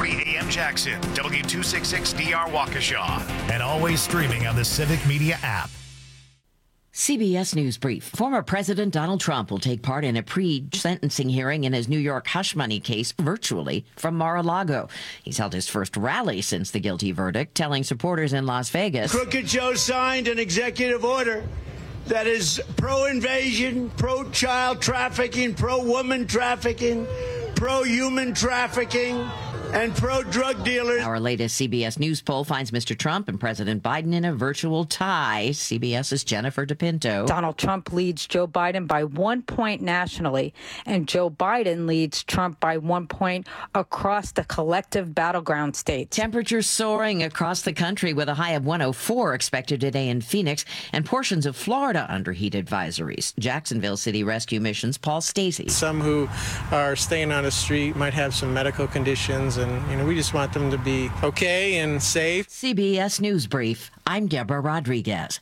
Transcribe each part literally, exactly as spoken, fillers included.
forty A M Jackson, W two sixty-six D R Waukesha, and always streaming on the Civic Media app. C B S News Brief. Former President Donald Trump will take part in a pre-sentencing hearing in his New York hush money case virtually from Mar-a-Lago. He's held his first rally since the guilty verdict, telling supporters in Las Vegas. Crooked Joe signed an executive order that is pro-invasion, pro-child trafficking, pro-woman trafficking, pro-human trafficking, and pro-drug dealers. Our latest C B S News poll finds Mister Trump and President Biden in a virtual tie. CBS's Jennifer DePinto. Donald Trump leads Joe Biden by one point nationally, and Joe Biden leads Trump by one point across the collective battleground states. Temperatures soaring across the country with a high of one oh four expected today in Phoenix, and portions of Florida under heat advisories. Jacksonville City Rescue Mission's Paul Stacey. Some who are staying on the street might have some medical conditions, and you know we just want them to be okay and safe. C B S News Brief. I'm Deborah Rodriguez.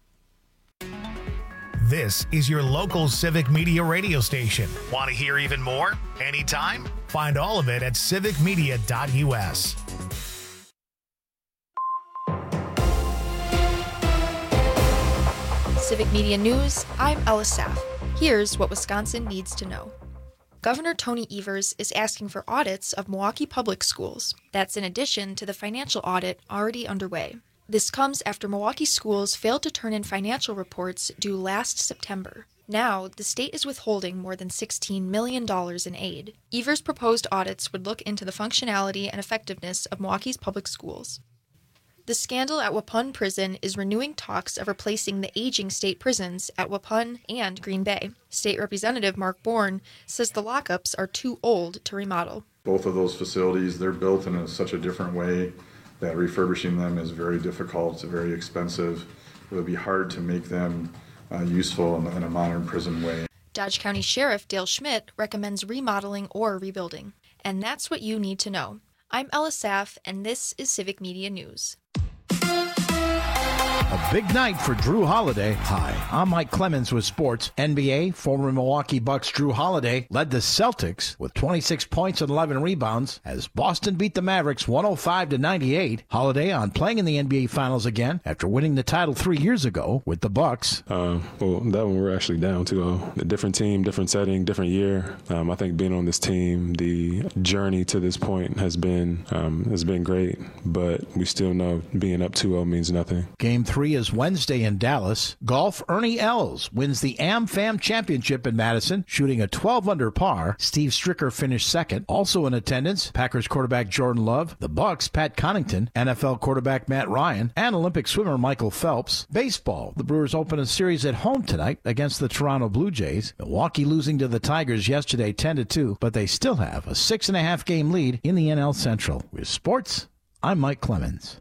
This is your local Civic Media radio station. Want to hear even more? Anytime? Find all of it at civic media dot u s. Civic Media News, I'm Ella Saff. Here's what Wisconsin needs to know. Governor Tony Evers is asking for audits of Milwaukee public schools. That's in addition to the financial audit already underway. This comes after Milwaukee schools failed to turn in financial reports due last September. Now, the state is withholding more than sixteen million dollars in aid. Evers' proposed audits would look into the functionality and effectiveness of Milwaukee's public schools. The scandal at Waupun Prison is renewing talks of replacing the aging state prisons at Waupun and Green Bay. State Representative Mark Bourne says the lockups are too old to remodel. Both of those facilities, they're built in a, such a different way that refurbishing them is very difficult, it's very expensive. It would be hard to make them uh, useful in, in a modern prison way. Dodge County Sheriff Dale Schmidt recommends remodeling or rebuilding. And that's what you need to know. I'm Ella Saff, and this is Civic Media News. A big night for Drew Holiday. Hi, I'm Mike Clemens with sports. N B A, former Milwaukee Bucks Drew Holiday led the Celtics with twenty-six points and eleven rebounds as Boston beat the Mavericks one oh five to ninety-eight. Holiday on playing in the N B A Finals again after winning the title three years ago with the Bucks. Uh, well, that one we're actually down to uh, a different team, different setting, different year. Um, I think being on this team, the journey to this point has been um, has been great, but we still know being up two oh means nothing. Game three is Wednesday in Dallas. Golf, Ernie Els wins the AmFam Championship in Madison, shooting a twelve under par. Steve Stricker finished second. Also in attendance, Packers quarterback Jordan Love, the Bucks' Pat Connaughton, N F L quarterback Matt Ryan, and Olympic swimmer Michael Phelps. Baseball, the Brewers open a series at home tonight against the Toronto Blue Jays. Milwaukee losing to the Tigers yesterday ten to two, but they still have a six and a half game lead in the N L Central. With sports, I'm Mike Clemens.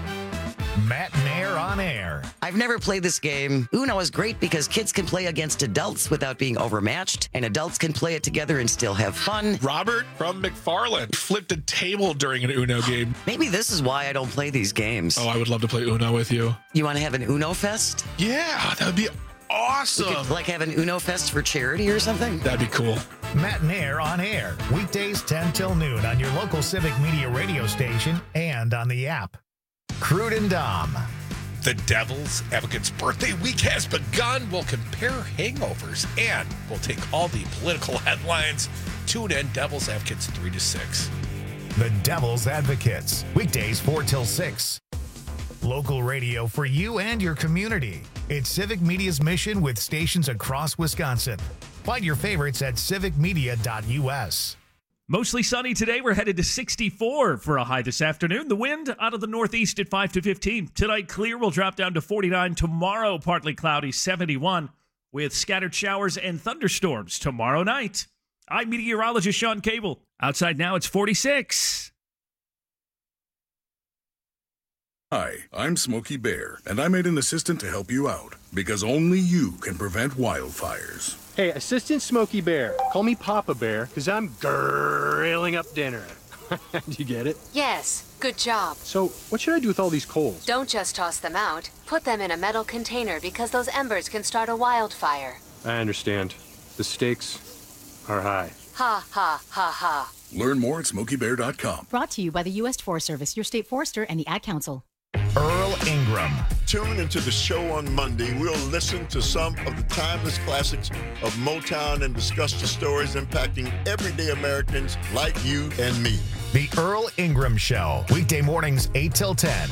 Matt Nair on air. I've never played this game. Uno is great because kids can play against adults without being overmatched, and adults can play it together and still have fun. Robert from McFarland flipped a table during an Uno game. Maybe this is why I don't play these games. Oh, I would love to play Uno with you. You want to have an Uno Fest? Yeah, that would be awesome. We could, like, have an Uno Fest for charity or something? That'd be cool. Matt Nair on air. Weekdays ten till noon on your local Civic Media radio station and on the app. Crude and Dom. The Devil's Advocates birthday week has begun. We'll compare hangovers and we'll take all the political headlines. Tune in, Devil's Advocates three to six. The Devil's Advocates. Weekdays four till six. Local radio for you and your community. It's Civic Media's mission with stations across Wisconsin. Find your favorites at civic media dot u s. Mostly sunny today. We're headed to sixty-four for a high this afternoon. The wind out of the northeast at five to fifteen. Tonight, clear. Will drop down to forty-nine. Tomorrow, partly cloudy, seventy-one, with scattered showers and thunderstorms tomorrow night. I'm meteorologist Sean Cable. Outside now, it's forty-six. Hi, I'm Smokey Bear, and I made an assistant to help you out, because only you can prevent wildfires. Hey, Assistant Smokey Bear. Call me Papa Bear, because I'm grilling up dinner. Do you get it? Yes, good job. So, what should I do with all these coals? Don't just toss them out. Put them in a metal container, because those embers can start a wildfire. I understand. The stakes are high. Ha, ha, ha, ha. Learn more at smokey bear dot com. Brought to you by the U S Forest Service, your state forester, and the Ad Council. Earl Ingram. Tune into the show on Monday. We'll listen to some of the timeless classics of Motown and discuss the stories impacting everyday Americans like you and me. The Earl Ingram Show. Weekday mornings, eight till ten.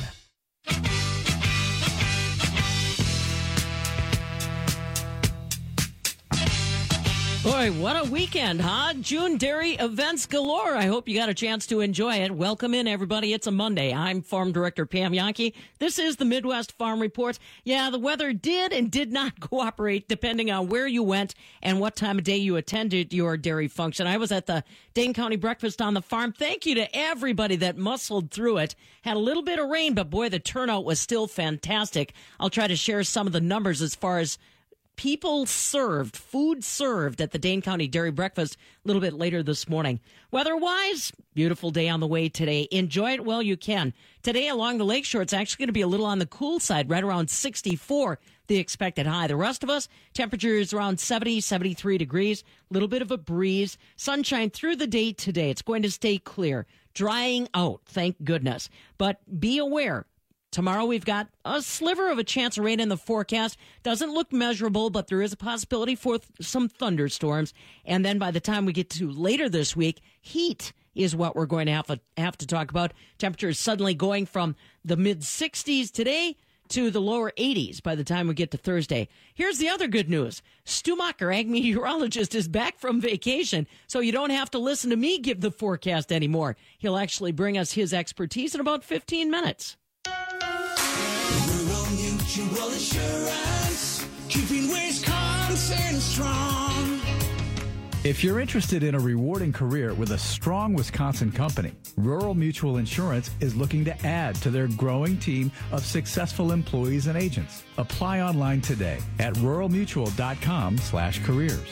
Boy, what a weekend, huh? June dairy events galore. I hope you got a chance to enjoy it. Welcome in, everybody. It's a Monday. I'm Farm Director Pam Yankee. This is the Midwest Farm Report. Yeah, the weather did and did not cooperate depending on where you went and what time of day you attended your dairy function. I was at the Dane County Breakfast on the Farm. Thank you to everybody that muscled through it. Had a little bit of rain, but boy, the turnout was still fantastic. I'll try to share some of the numbers as far as people served, food served at the Dane County Dairy Breakfast a little bit later this morning. Weather-wise, beautiful day on the way today. Enjoy it while you can. Today along the lakeshore, it's actually going to be a little on the cool side, right around sixty-four, the expected high. The rest of us, temperature is around seventy, seventy-three degrees, a little bit of a breeze. Sunshine through the day today. It's going to stay clear, drying out, thank goodness. But be aware, tomorrow we've got a sliver of a chance of rain in the forecast. Doesn't look measurable, but there is a possibility for th- some thunderstorms. And then by the time we get to later this week, heat is what we're going to have, a, have to talk about. Temperatures suddenly going from the mid sixties today to the lower eighties by the time we get to Thursday. Here's the other good news. Stu Macher, ag meteorologist, is back from vacation, so you don't have to listen to me give the forecast anymore. He'll actually bring us his expertise in about fifteen minutes. Rural Mutual Insurance, keeping Wisconsin strong. If you're interested in a rewarding career with a strong Wisconsin company, Rural Mutual Insurance is looking to add to their growing team of successful employees and agents. Apply online today at rural mutual dot com slash careers.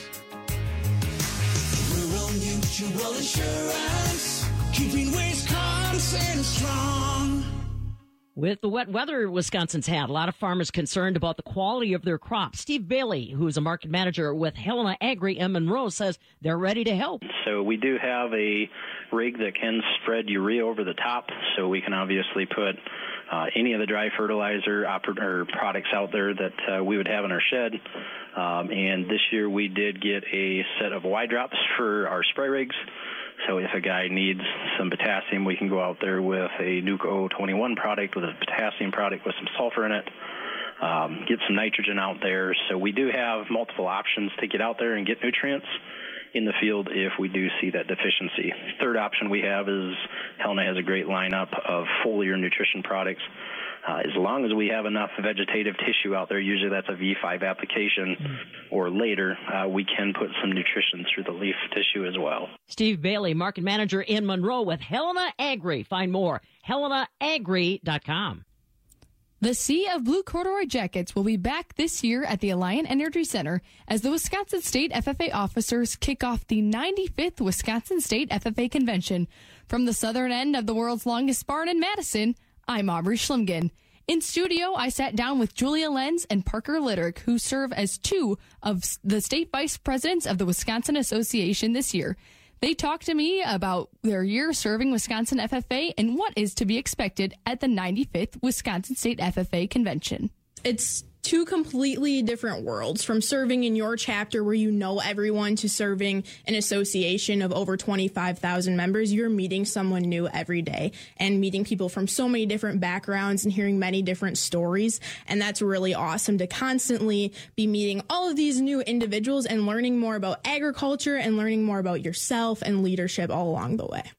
Rural Mutual Insurance, keeping Wisconsin strong. With the wet weather Wisconsin's had, a lot of farmers concerned about the quality of their crops. Steve Bailey, who is a market manager with Helena Agri in Monroe, says they're ready to help. So we do have a rig that can spread urea over the top, so we can obviously put uh, any of the dry fertilizer oper- or products out there that uh, we would have in our shed. Um, and this year we did get a set of Y drops for our spray rigs. So if a guy needs some potassium, we can go out there with a Nuke O twenty-one product with a potassium product with some sulfur in it, um, get some nitrogen out there. So we do have multiple options to get out there and get nutrients in the field if we do see that deficiency. Third option we have is Helena has a great lineup of foliar nutrition products. Uh, as long as we have enough vegetative tissue out there, usually that's a V five application mm. or later, uh, we can put some nutrition through the leaf tissue as well. Steve Bailey, market manager in Monroe with Helena Agri. Find more, helena agri dot com. The Sea of Blue Corduroy Jackets will be back this year at the Alliant Energy Center as the Wisconsin State F F A officers kick off the ninety-fifth Wisconsin State F F A Convention. From the southern end of the world's longest barn in Madison, I'm Aubrey Schlimgen. In studio, I sat down with Julia Lenz and Parker Litterick, who serve as two of the state vice presidents of the Wisconsin Association this year. They talked to me about their year serving Wisconsin F F A and what is to be expected at the ninety-fifth Wisconsin State F F A Convention. It's two completely different worlds, from serving in your chapter where you know everyone to serving an association of over twenty-five thousand members. You're meeting someone new every day and meeting people from so many different backgrounds and hearing many different stories. And that's really awesome to constantly be meeting all of these new individuals and learning more about agriculture and learning more about yourself and leadership all along the way.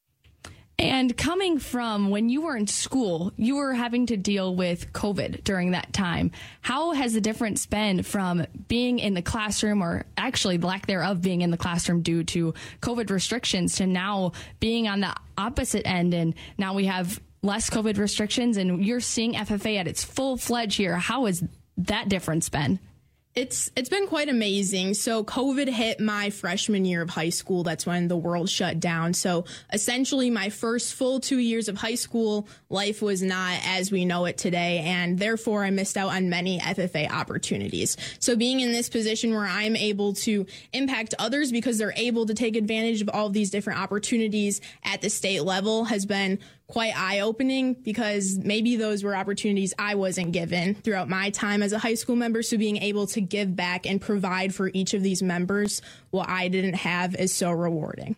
And coming from when you were in school, you were having to deal with COVID during that time. How has the difference been from being in the classroom, or actually lack thereof being in the classroom due to COVID restrictions, to now being on the opposite end, and now we have less COVID restrictions and you're seeing F F A at its full-fledged here? How has that difference been? It's it's been quite amazing. So COVID hit my freshman year of high school. That's when the world shut down. So essentially my first full two years of high school life was not as we know it today. And therefore I missed out on many F F A opportunities. So being in this position where I'm able to impact others because they're able to take advantage of all of these different opportunities at the state level has been quite eye-opening, because maybe those were opportunities I wasn't given throughout my time as a high school member. So being able to give back and provide for each of these members what I didn't have is so rewarding.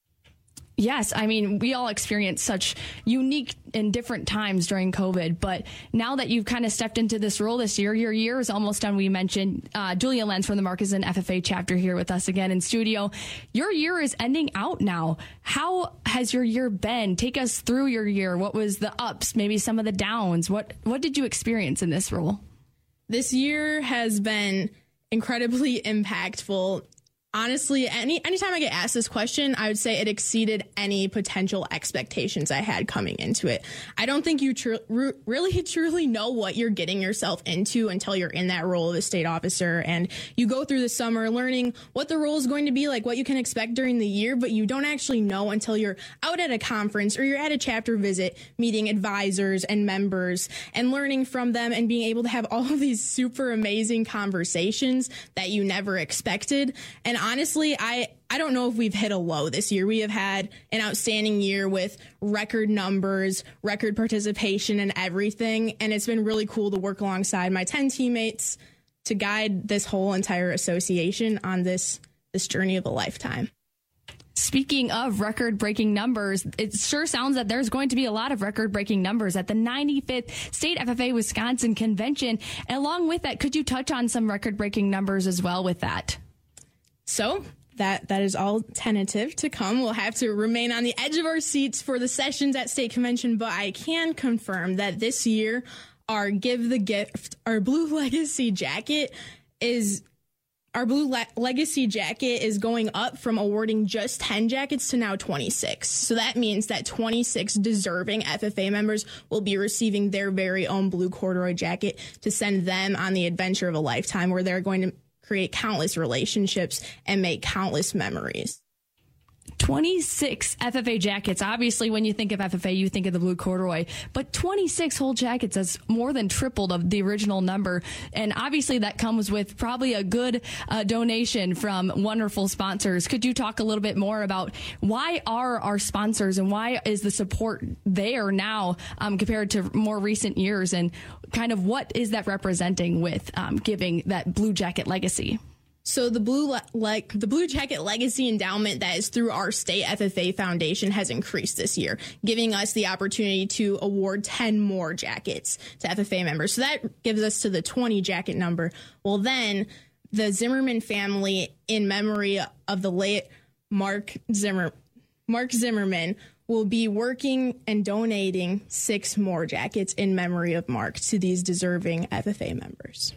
Yes, I mean, we all experienced such unique and different times during COVID, but now that you've kind of stepped into this role this year, your year is almost done. We mentioned uh, Julia Lenz from the Markesan F F A chapter here with us again in studio. Your year is ending out now. How has your year been? Take us through your year. What was the ups, maybe some of the downs? What what did you experience in this role? This year has been incredibly impactful. Honestly, any anytime I get asked this question, I would say it exceeded any potential expectations I had coming into it. I don't think you tr- r- really truly know what you're getting yourself into until you're in that role of a state officer, and you go through the summer learning what the role is going to be like, what you can expect during the year, but you don't actually know until you're out at a conference or you're at a chapter visit, meeting advisors and members and learning from them and being able to have all of these super amazing conversations that you never expected. And honestly, I, I don't know if we've hit a low this year. We have had an outstanding year with record numbers, record participation and everything. And it's been really cool to work alongside my ten teammates to guide this whole entire association on this, this journey of a lifetime. Speaking of record-breaking numbers, it sure sounds that there's going to be a lot of record-breaking numbers at the ninety-fifth State F F A Wisconsin Convention. And along with that, could you touch on some record-breaking numbers as well with that? So that that is all tentative to come. We'll have to remain on the edge of our seats for the sessions at State Convention, but I can confirm that this year our Give the Gift, our Blue Legacy jacket is our Blue Le- Legacy jacket is going up from awarding just ten jackets to now twenty-six. So that means that twenty-six deserving F F A members will be receiving their very own blue corduroy jacket to send them on the adventure of a lifetime, where they're going to create countless relationships and make countless memories. twenty-six F F A jackets. Obviously, when you think of F F A, you think of the blue corduroy, but twenty-six whole jackets, that's more than tripled of the original number. And obviously that comes with probably a good uh, donation from wonderful sponsors. Could you talk a little bit more about why are our sponsors and why is the support there now um, compared to more recent years, and kind of what is that representing with um, giving that blue jacket legacy? So the blue le- like the Blue Jacket Legacy Endowment that is through our state F F A Foundation has increased this year, giving us the opportunity to award ten more jackets to F F A members. So that gives us to the twenty jacket number. Well, then the Zimmerman family, in memory of the late Mark Zimmer, Mark Zimmerman, will be working and donating six more jackets in memory of Mark to these deserving F F A members.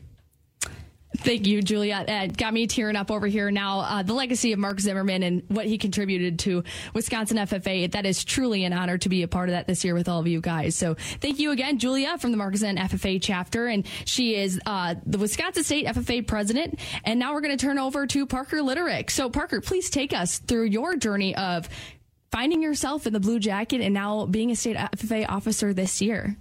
Thank you, Julia. Uh, got me tearing up over here now. Uh, the legacy of Mark Zimmerman and what he contributed to Wisconsin F F A. That is truly an honor to be a part of that this year with all of you guys. So thank you again, Julia from the Markesan F F A chapter. And she is uh, the Wisconsin State F F A president. And now we're going to turn over to Parker Litterick. So Parker, please take us through your journey of finding yourself in the blue jacket and now being a state F F A officer this year.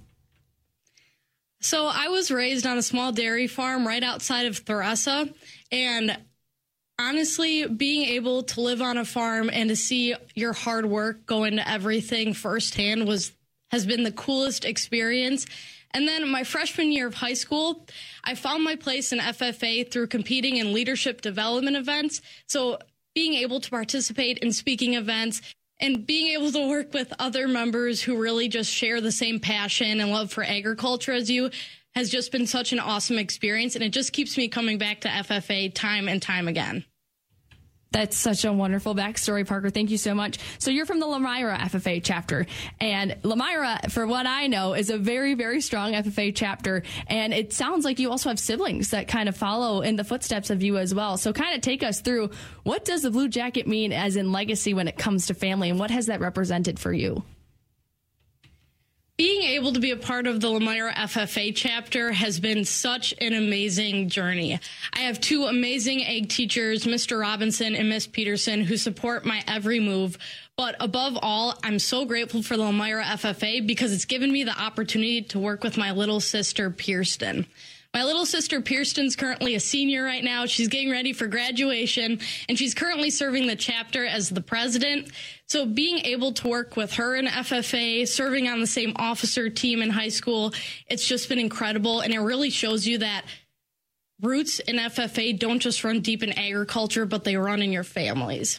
So I was raised on a small dairy farm right outside of Thressa, and honestly, being able to live on a farm and to see your hard work go into everything firsthand was has been the coolest experience. And then my freshman year of high school, I found my place in F F A through competing in leadership development events. So being able to participate in speaking events and being able to work with other members who really just share the same passion and love for agriculture as you has just been such an awesome experience. And it just keeps me coming back to F F A time and time again. That's such a wonderful backstory, Parker. Thank you so much. So you're from the Lemira F F A chapter, and Lemira, for what I know, is a very, very strong F F A chapter. And it sounds like you also have siblings that kind of follow in the footsteps of you as well. So kind of take us through, what does the blue jacket mean as in legacy when it comes to family, and what has that represented for you? Being able to be a part of the Lomira F F A chapter has been such an amazing journey. I have two amazing egg teachers, Mister Robinson and Miss Peterson, who support my every move. But above all, I'm so grateful for the Lomira F F A because it's given me the opportunity to work with my little sister, Kirsten. My little sister, Kirsten's currently a senior right now. She's getting ready for graduation, and she's currently serving the chapter as the president. So being able to work with her in F F A, serving on the same officer team in high school, it's just been incredible. And it really shows you that roots in F F A don't just run deep in agriculture, but they run in your families.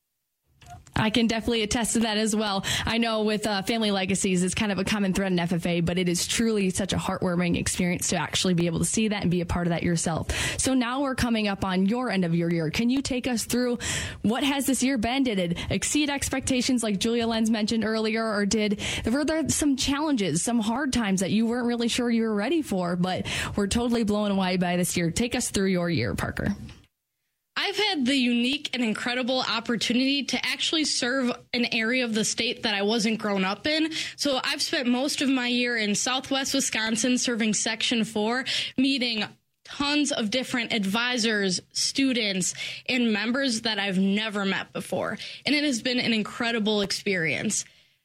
I can definitely attest to that as well. I know with uh, family legacies, it's kind of a common thread in F F A, but it is truly such a heartwarming experience to actually be able to see that and be a part of that yourself. So now we're coming up on your end of your year. Can you take us through what has this year been? Did it exceed expectations like Julia Lenz mentioned earlier, or did were there some challenges, some hard times that you weren't really sure you were ready for, but were totally blown away by this year? Take us through your year, Parker. I've had the unique and incredible opportunity to actually serve an area of the state that I wasn't grown up in. So I've spent most of my year in Southwest Wisconsin serving Section four, meeting tons of different advisors, students, and members that I've never met before. And it has been an incredible experience.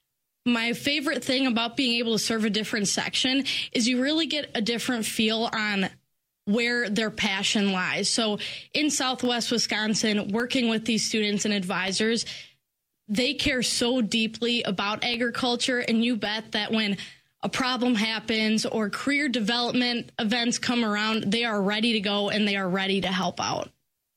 My favorite thing about being able to serve a different section is you really get a different feel on where their passion lies. So in Southwest Wisconsin, working with these students and advisors, they care so deeply about agriculture, and you bet that when a problem happens or career development events come around, they are ready to go and they are ready to help out.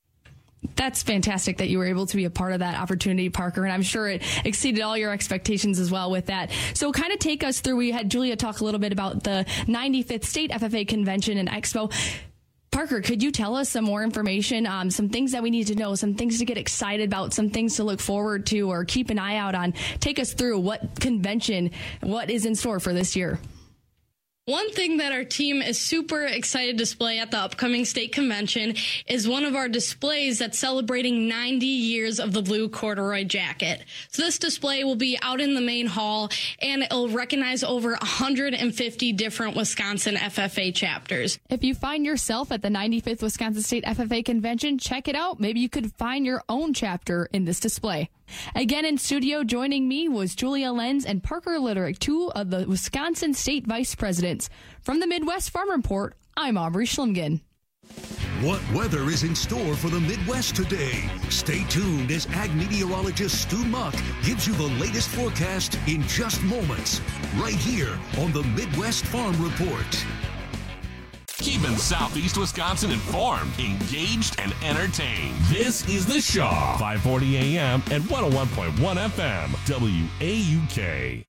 That's fantastic that you were able to be a part of that opportunity, Parker, and I'm sure it exceeded all your expectations as well with that. So kind of take us through, we had Julia talk a little bit about the ninety-fifth State F F A Convention and Expo. Parker, could you tell us some more information, um, some things that we need to know, some things to get excited about, some things to look forward to or keep an eye out on? Take us through what convention, what is in store for this year. One thing that our team is super excited to display at the upcoming state convention is one of our displays that's celebrating ninety years of the blue corduroy jacket. So this display will be out in the main hall, and it'll recognize over one hundred fifty different Wisconsin F F A chapters. If you find yourself at the ninety-fifth Wisconsin State F F A Convention, check it out. Maybe you could find your own chapter in this display. Again in studio joining me was Julia Lenz and Parker Litterick, two of the Wisconsin State Vice Presidents. From the Midwest Farm Report, I'm Aubrey Schlumgen. What weather is in store for the Midwest today? Stay tuned as ag meteorologist Stu Muck gives you the latest forecast in just moments, right here on the Midwest Farm Report. Keeping Southeast Wisconsin informed, engaged, and entertained. This is The Shaw, five forty A M and one oh one point one F M, W A U K.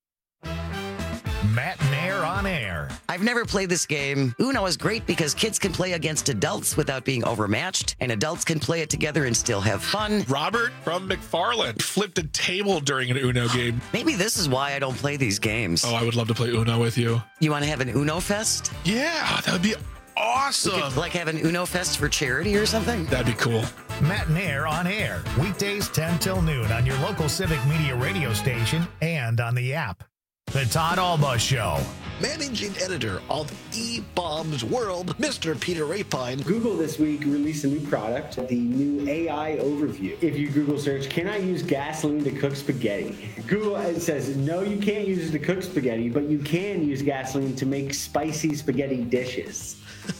Matt and Air on Air. I've never played this game. Uno is great because kids can play against adults without being overmatched, and adults can play it together and still have fun. Robert from McFarland flipped a table during an Uno game. Maybe this is why I don't play these games. Oh, I would love to play Uno with you. You want to have an Uno Fest? Yeah, that would be awesome. We could, like, have an Uno Fest for charity or something? That'd be cool. Matt and Air on Air, weekdays ten till noon on your local Civic Media radio station and on the app. The Todd Alba Show. Managing editor of eBaum's World, Mister Peter Rapine. Google this week released a new product, the new A I overview. If you Google search, can I use gasoline to cook spaghetti? Google it says, no, you can't use it to cook spaghetti, but you can use gasoline to make spicy spaghetti dishes.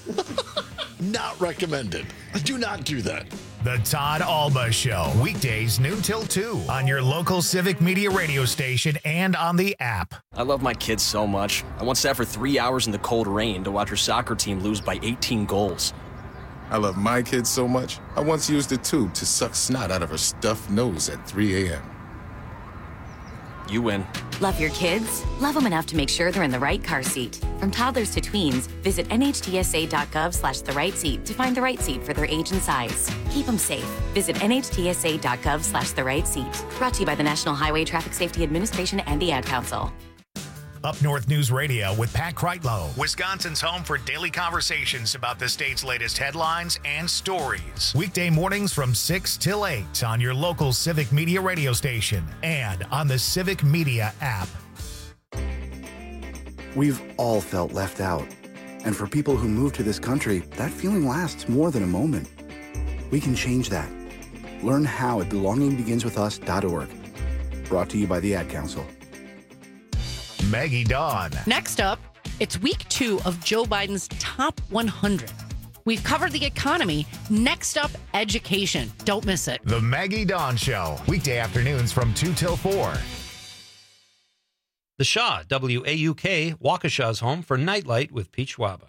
Not recommended. Do not do that. The Todd Alba Show, weekdays noon till two on your local Civic Media radio station and on the app. I love my kids so much. I once sat for three hours in the cold rain to watch her soccer team lose by eighteen goals. I love my kids so much, I once used a tube to suck snot out of her stuffed nose at three a.m. You win. Love your kids? Love them enough to make sure they're in the right car seat. From toddlers to tweens, visit N H T S A dot gov slash the right seat to find the right seat for their age and size. Keep them safe. Visit N H T S A dot gov slash the right seat. Brought to you by the National Highway Traffic Safety Administration and the Ad Council. Up North News Radio with Pat Kreitlow, Wisconsin's home for daily conversations about the state's latest headlines and stories. Weekday mornings from six till eight on your local Civic Media radio station and on the Civic Media app. We've all felt left out. And for people who move to this country, that feeling lasts more than a moment. We can change that. Learn how at belonging begins with us dot org. Brought to you by the Ad Council. Maggie Dawn. Next up, it's week two of Joe Biden's top one hundred. We've covered the economy. Next up, education. Don't miss it. The Maggie Dawn Show. Weekday afternoons from two till four. The Shaw, W A U K, Waukesha's home for Nightlight with Peach Waba.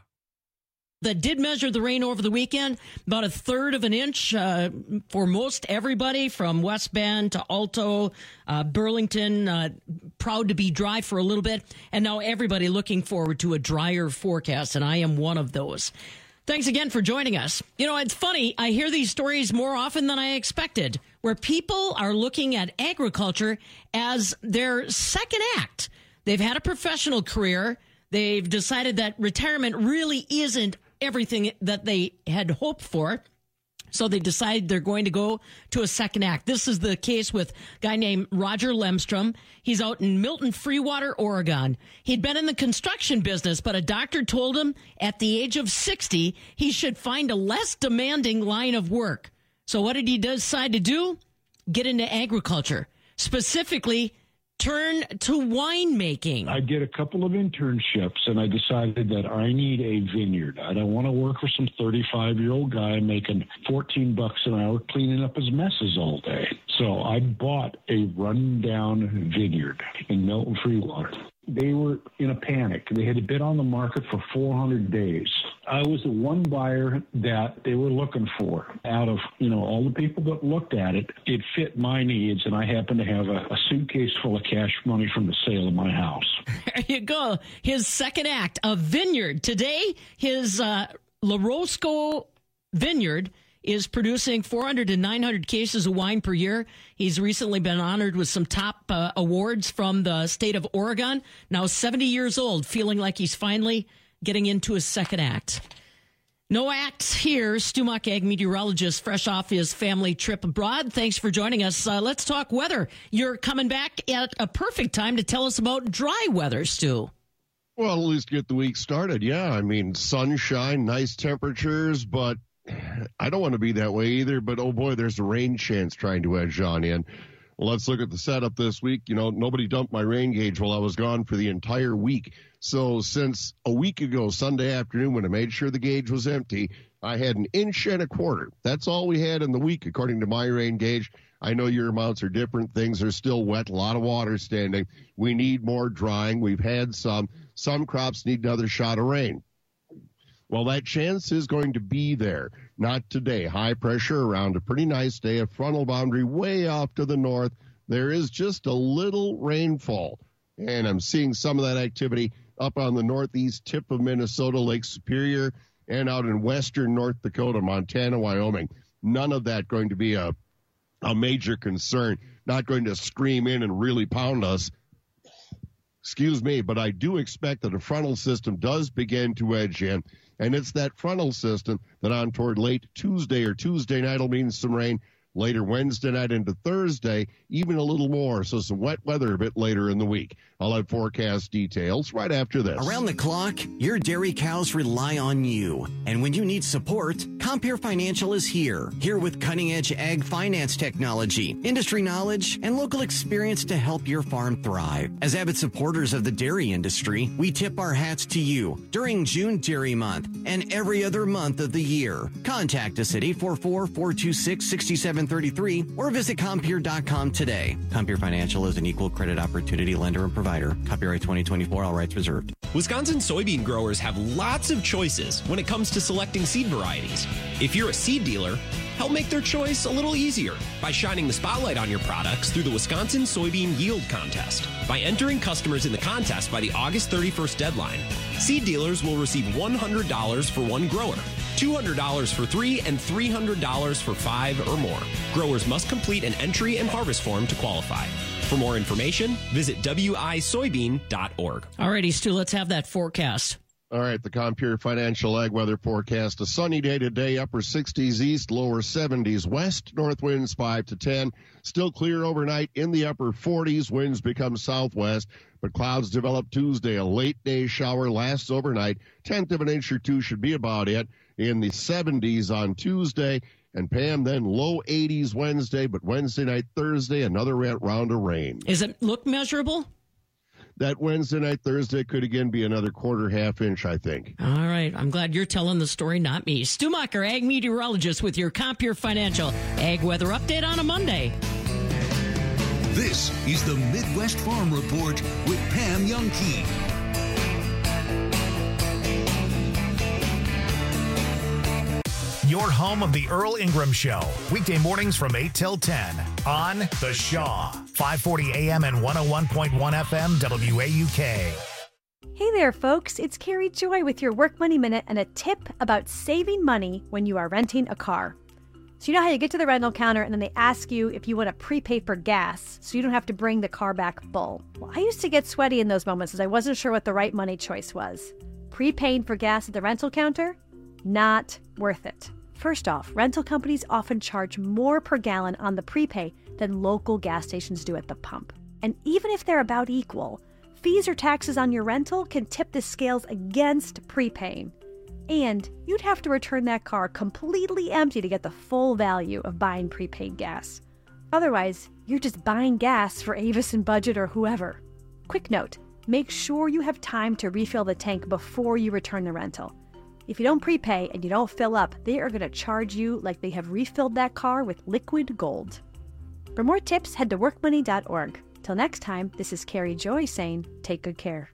That did measure the rain over the weekend, about a third of an inch uh, for most everybody from West Bend to Alto, uh, Burlington, uh, proud to be dry for a little bit. And now everybody looking forward to a drier forecast, and I am one of those. Thanks again for joining us. You know, it's funny. I hear these stories more often than I expected, where people are looking at agriculture as their second act. They've had a professional career. They've decided that retirement really isn't everything that they had hoped for. So they decide they're going to go to a second act. This is the case with a guy named Roger Lemstrom. He's out in Milton Freewater, Oregon. He'd been in the construction business, but a doctor told him at the age of sixty, he should find a less demanding line of work. So what did he decide to do? Get into agriculture, specifically turn to winemaking. I did a couple of internships, and I decided that I need a vineyard. I don't want to work for some thirty-five-year-old guy making fourteen bucks an hour cleaning up his messes all day. So I bought a rundown vineyard in Milton Freewater. They were in a panic. They had been on the market for four hundred days. I was the one buyer that they were looking for. Out of, you know, all the people that looked at it, it fit my needs, and I happened to have a, a suitcase full of cash money from the sale of my house. There you go. His second act, a vineyard. Today, his uh, La Rosco vineyard is producing four hundred to nine hundred cases of wine per year. He's recently been honored with some top uh, awards from the state of Oregon. Now seventy years old, feeling like he's finally getting into his second act. No acts here. Stu Muck, ag meteorologist, fresh off his family trip abroad. Thanks for joining us. Uh, let's talk weather. You're coming back at a perfect time to tell us about dry weather, Stu. Well, at least get the week started. Yeah, I mean, sunshine, nice temperatures, but I don't want to be that way either, but oh boy, there's a rain chance trying to edge on in. Well, let's look at the setup this week. You know, nobody dumped my rain gauge while I was gone for the entire week. So since a week ago, Sunday afternoon, when I made sure the gauge was empty, I had an inch and a quarter. That's all we had in the week, according to my rain gauge. I know your amounts are different. Things are still wet, a lot of water standing. We need more drying. We've had some. Some crops need another shot of rain. Well, that chance is going to be there. Not today. High pressure around a pretty nice day. A frontal boundary way off to the north. There is just a little rainfall. And I'm seeing some of that activity up on the northeast tip of Minnesota, Lake Superior, and out in western North Dakota, Montana, Wyoming. None of that going to be a, a major concern. Not going to scream in and really pound us. Excuse me, but I do expect that a frontal system does begin to edge in. And it's that frontal system that on toward late Tuesday or Tuesday night will mean some rain. Later Wednesday night into Thursday, even a little more. So some wet weather a bit later in the week. I'll have forecast details right after this. Around the clock, your dairy cows rely on you. And when you need support, Compeer Financial is here. Here with cutting-edge ag finance technology, industry knowledge, and local experience to help your farm thrive. As avid supporters of the dairy industry, we tip our hats to you during June Dairy Month and every other month of the year. Contact us at eight four four, four two six, six seven three three or visit Compeer dot com today. Compeer Financial is an equal credit opportunity lender and provider. Copyright twenty twenty-four, all rights reserved. Wisconsin soybean growers have lots of choices when it comes to selecting seed varieties. If you're a seed dealer, help make their choice a little easier by shining the spotlight on your products through the Wisconsin Soybean Yield Contest. By entering customers in the contest by the August thirty-first deadline, seed dealers will receive one hundred dollars for one grower, two hundred dollars for three, and three hundred dollars for five or more. Growers must complete an entry and harvest form to qualify. For more information, visit W I soybean dot org. All righty, Stu, let's have that forecast. All right, the Compeer Financial Ag Weather Forecast. A sunny day today, upper sixties east, lower seventies west, north winds five to ten. Still clear overnight in the upper forties. Winds become southwest, but clouds develop Tuesday. A late day shower lasts overnight. Tenth of an inch or two should be about it. In the seventies on Tuesday. And Pam, then low eighties Wednesday, but Wednesday night, Thursday, another round of rain. Does it look measurable? That Wednesday night, Thursday could again be another quarter, half inch, I think. All right. I'm glad you're telling the story, not me. Stu Macher, ag meteorologist with your Compeer Financial Ag Weather Update on a Monday. This is the Midwest Farm Report with Pam Youngkey. Your home of the Earl Ingram Show. Weekday mornings from eight till ten on The Shaw. five forty A M and one oh one point one F M W A U K. Hey there, folks. It's Carrie Joy with your Work Money Minute and a tip about saving money when you are renting a car. So you know how you get to the rental counter and then they ask you if you want to prepay for gas so you don't have to bring the car back full. Well, I used to get sweaty in those moments as I wasn't sure what the right money choice was. Prepaying for gas at the rental counter? Not worth it. First off, rental companies often charge more per gallon on the prepay than local gas stations do at the pump. And even if they're about equal, fees or taxes on your rental can tip the scales against prepaying. And you'd have to return that car completely empty to get the full value of buying prepaid gas. Otherwise, you're just buying gas for Avis and Budget or whoever. Quick note, make sure you have time to refill the tank before you return the rental. If you don't prepay and you don't fill up, they are going to charge you like they have refilled that car with liquid gold. For more tips, head to work money dot org. Till next time, this is Carrie Joy saying, take good care.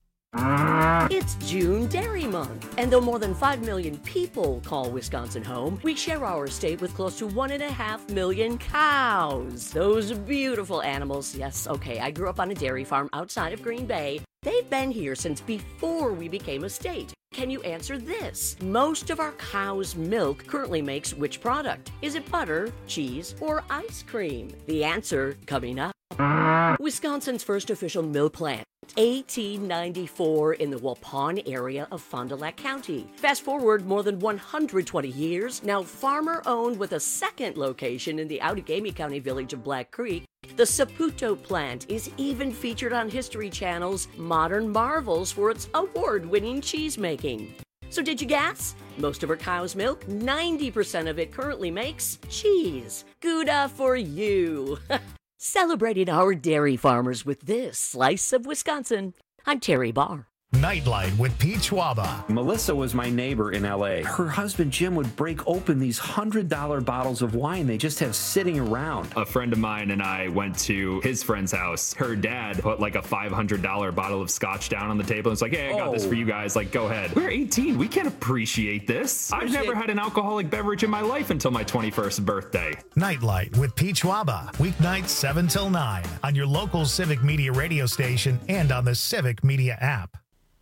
It's June Dairy Month, and though more than five million people call Wisconsin home, we share our state with close to one and a half million cows. Those beautiful animals. Yes, okay, I grew up on a dairy farm outside of Green Bay. They've been here since before we became a state. Can you answer this? Most of our cow's milk currently makes which product? Is it butter, cheese, or ice cream? The answer coming up. Wisconsin's first official milk plant. eighteen ninety-four in the Waupun area of Fond du Lac County. Fast forward more than one hundred twenty years, now farmer-owned with a second location in the Outagamie County village of Black Creek. The Saputo plant is even featured on History Channel's Modern Marvels for its award-winning cheese making. So did you guess? Most of our cow's milk, ninety percent of it currently makes cheese. Gouda for you! Celebrating our dairy farmers with this slice of Wisconsin. I'm Terry Barr. Nightlight with Pete Schwaba. Melissa was my neighbor in L A. Her husband Jim would break open these one hundred dollar bottles of wine they just have sitting around. A friend of mine and I went to his friend's house. Her dad put like a five hundred dollar bottle of scotch down on the table and was like, hey, I got oh. this for you guys. Like, go ahead. We're eighteen. We can't appreciate this. I've never had an alcoholic beverage in my life until my twenty-first birthday. Nightlight with Pete Schwaba. Weeknights seven till nine on your local Civic Media radio station and on the Civic Media app.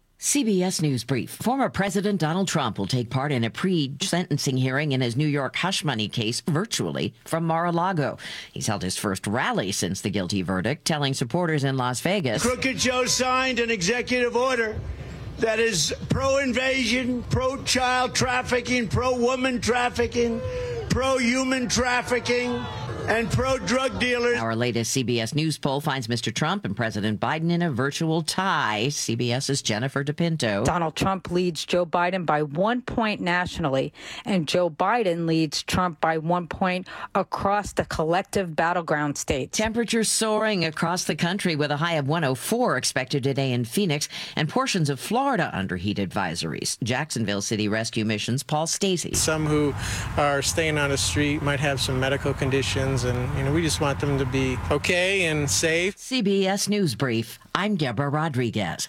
C B S News Brief. Former President Donald Trump will take part in a pre-sentencing hearing in his New York hush money case virtually from Mar-a-Lago. He's held his first rally since the guilty verdict, telling supporters in Las Vegas. Crooked Joe signed an executive order that is pro-invasion, pro-child trafficking, pro-woman trafficking, pro-human trafficking, and pro-drug dealers. Our latest C B S News poll finds Mister Trump and President Biden in a virtual tie. CBS's Jennifer DePinto. Donald Trump leads Joe Biden by one point nationally, and Joe Biden leads Trump by one point across the collective battleground states. Temperatures soaring across the country with a high of one oh four expected today in Phoenix and portions of Florida under heat advisories. Jacksonville City Rescue Mission's Paul Stacey. Some who are staying on the street might have some medical conditions. And, you know, we just want them to be okay and safe. C B S News Brief. I'm Deborah Rodriguez.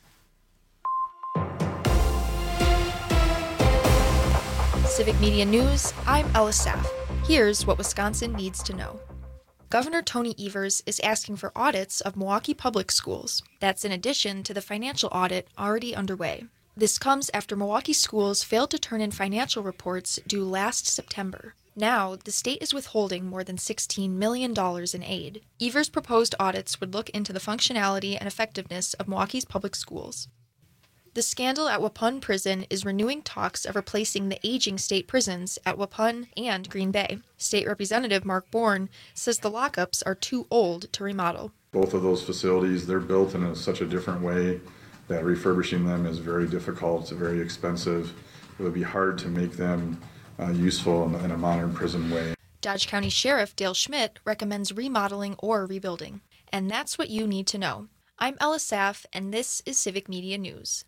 Civic Media News, I'm Ella Saff. Here's what Wisconsin needs to know. Governor Tony Evers is asking for audits of Milwaukee Public Schools. That's in addition to the financial audit already underway. This comes after Milwaukee schools failed to turn in financial reports due last September. Now, the state is withholding more than sixteen million dollars in aid. Evers' proposed audits would look into the functionality and effectiveness of Milwaukee's public schools. The scandal at Waupun Prison is renewing talks of replacing the aging state prisons at Waupun and Green Bay. State Representative Mark Bourne says the lockups are too old to remodel. Both of those facilities, they're built in a, such a different way that refurbishing them is very difficult, very expensive. It would be hard to make them uh, useful in, in a modern prison way. Dodge County Sheriff Dale Schmidt recommends remodeling or rebuilding. And that's what you need to know. I'm Ella Saff, and this is Civic Media News.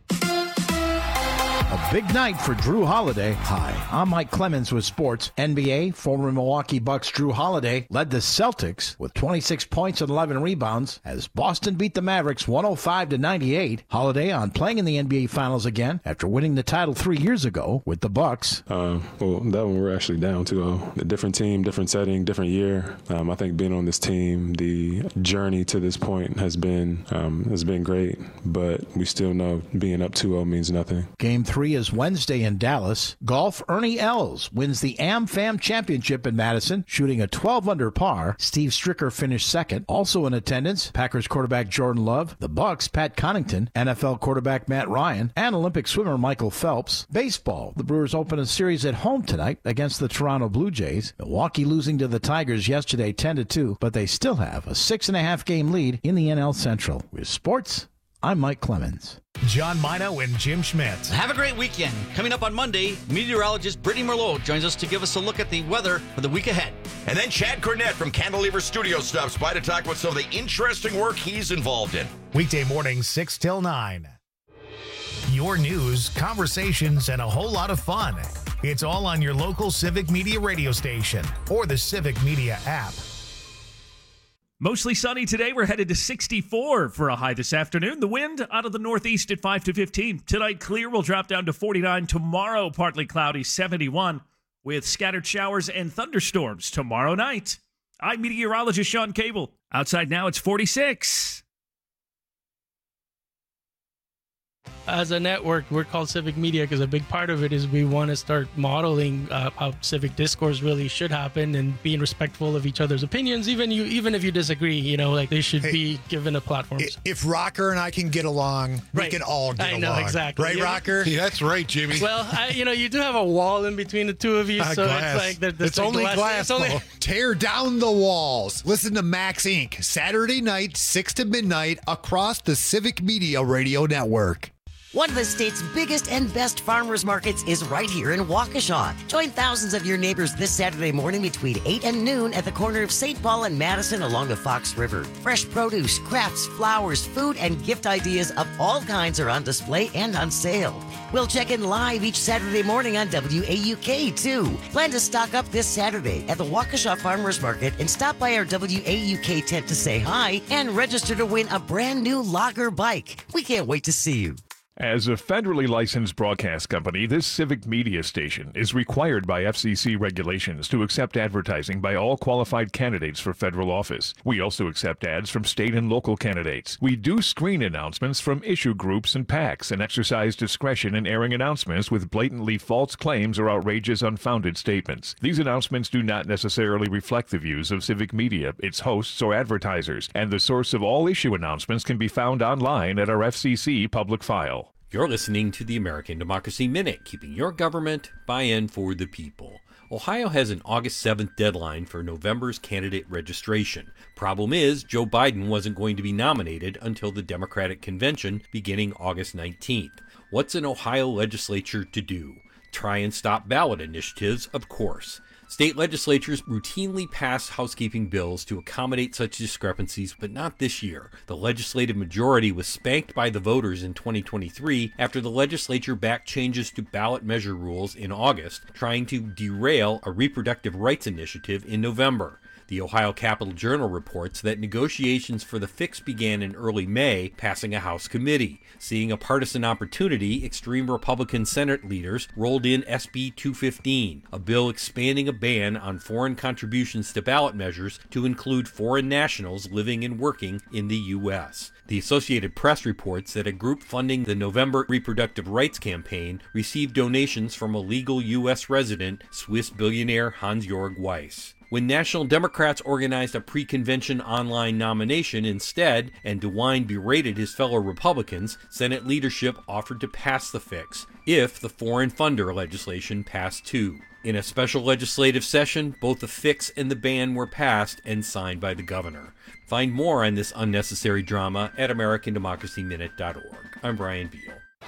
A big night for Drew Holiday. Hi, I'm Mike Clemens with sports. N B A, former Milwaukee Bucks Drew Holiday led the Celtics with twenty-six points and eleven rebounds as Boston beat the Mavericks one oh five to ninety-eight. Holiday on playing in the N B A Finals again after winning the title three years ago with the Bucks. Uh, well, that one we're actually down to uh, a different team, different setting, different year. Um, I think being on this team, the journey to this point has been um, has been great, but we still know being up two oh means nothing. Game three is Wednesday in Dallas. Golf, Ernie Els wins the AmFam Championship in Madison, shooting a twelve under par. Steve Stricker finished second. Also in attendance, Packers quarterback Jordan Love, the Bucks' Pat Connaughton, N F L quarterback Matt Ryan, and Olympic swimmer Michael Phelps. Baseball, the Brewers open a series at home tonight against the Toronto Blue Jays. Milwaukee losing to the Tigers yesterday ten to two, but they still have a six and a half game lead in the N L Central. With sports, I'm Mike Clemens. John Mino and Jim Schmidt. Have a great weekend. Coming up on Monday, meteorologist Brittany Merlot joins us to give us a look at the weather for the week ahead. And then Chad Cornett from Cantilever Studio stops by to talk about some of the interesting work he's involved in. Weekday mornings, six till nine. Your news, conversations, and a whole lot of fun. It's all on your local Civic Media radio station or the Civic Media app. Mostly sunny today. We're headed to sixty-four for a high this afternoon. The wind out of the northeast at five to fifteen. Tonight, clear will drop down to forty-nine. Tomorrow, partly cloudy, seventy-one, with scattered showers and thunderstorms tomorrow night. I'm meteorologist Sean Cable. Outside now, it's forty-six. As a network, we're called Civic Media because a big part of it is we want to start modeling uh, how civic discourse really should happen and being respectful of each other's opinions. Even you, even if you disagree, you know, like they should hey, be given a platform. If Rocker and I can get along, right. we can all get I along. know, exactly. Right, yeah. Rocker? Yeah, that's right, Jimmy. Well, I, you know, you do have a wall in between the two of you, uh, so glass. it's like there, there's it's like only glass. glass. It's only... Tear down the walls. Listen to Max Incorporated. Saturday night, six to midnight, across the Civic Media Radio Network. One of the state's biggest and best farmers markets is right here in Waukesha. Join thousands of your neighbors this Saturday morning between eight and noon at the corner of Saint Paul and Madison along the Fox River. Fresh produce, crafts, flowers, food, and gift ideas of all kinds are on display and on sale. We'll check in live each Saturday morning on W A U K, too. Plan to stock up this Saturday at the Waukesha Farmers Market and stop by our W A U K tent to say hi and register to win a brand new Logger bike. We can't wait to see you. As a federally licensed broadcast company, this Civic Media station is required by F C C regulations to accept advertising by all qualified candidates for federal office. We also accept ads from state and local candidates. We do screen announcements from issue groups and PACs and exercise discretion in airing announcements with blatantly false claims or outrageous, unfounded statements. These announcements do not necessarily reflect the views of Civic Media, its hosts, or advertisers, and the source of all issue announcements can be found online at our F C C public file. You're listening to the American Democracy Minute, keeping your government buy-in for the people. Ohio has an August seventh deadline for November's candidate registration. Problem is, Joe Biden wasn't going to be nominated until the Democratic Convention beginning August nineteenth. What's an Ohio legislature to do? Try and stop ballot initiatives, of course. State legislatures routinely pass housekeeping bills to accommodate such discrepancies, but not this year. The legislative majority was spanked by the voters in twenty twenty-three after the legislature backed changes to ballot measure rules in August, trying to derail a reproductive rights initiative in November. The Ohio Capital Journal reports that negotiations for the fix began in early May, passing a House committee. Seeing a partisan opportunity, extreme Republican Senate leaders rolled in S B two fifteen, a bill expanding a ban on foreign contributions to ballot measures to include foreign nationals living and working in the U S. The Associated Press reports that a group funding the November reproductive rights campaign received donations from a legal U S resident, Swiss billionaire Hans-Jörg Weiss. When National Democrats organized a pre-convention online nomination instead, and DeWine berated his fellow Republicans, Senate leadership offered to pass the fix if the foreign funder legislation passed too. In a special legislative session, both the fix and the ban were passed and signed by the governor. Find more on this unnecessary drama at American Democracy Minute dot org. I'm Brian Beal.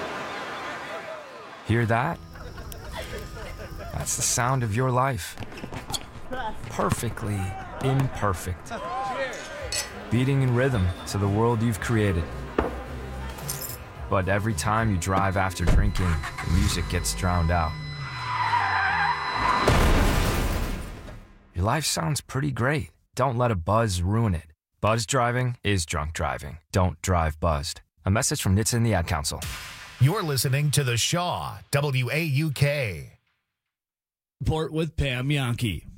Hear that? That's the sound of your life. Perfectly imperfect. Beating in rhythm to the world you've created. But every time you drive after drinking, the music gets drowned out. Your life sounds pretty great. Don't let a buzz ruin it. Buzz driving is drunk driving. Don't drive buzzed. A message from N H T S A and the Ad Council. You're listening to The Shaw, W A U K. Report with Pam Yankee.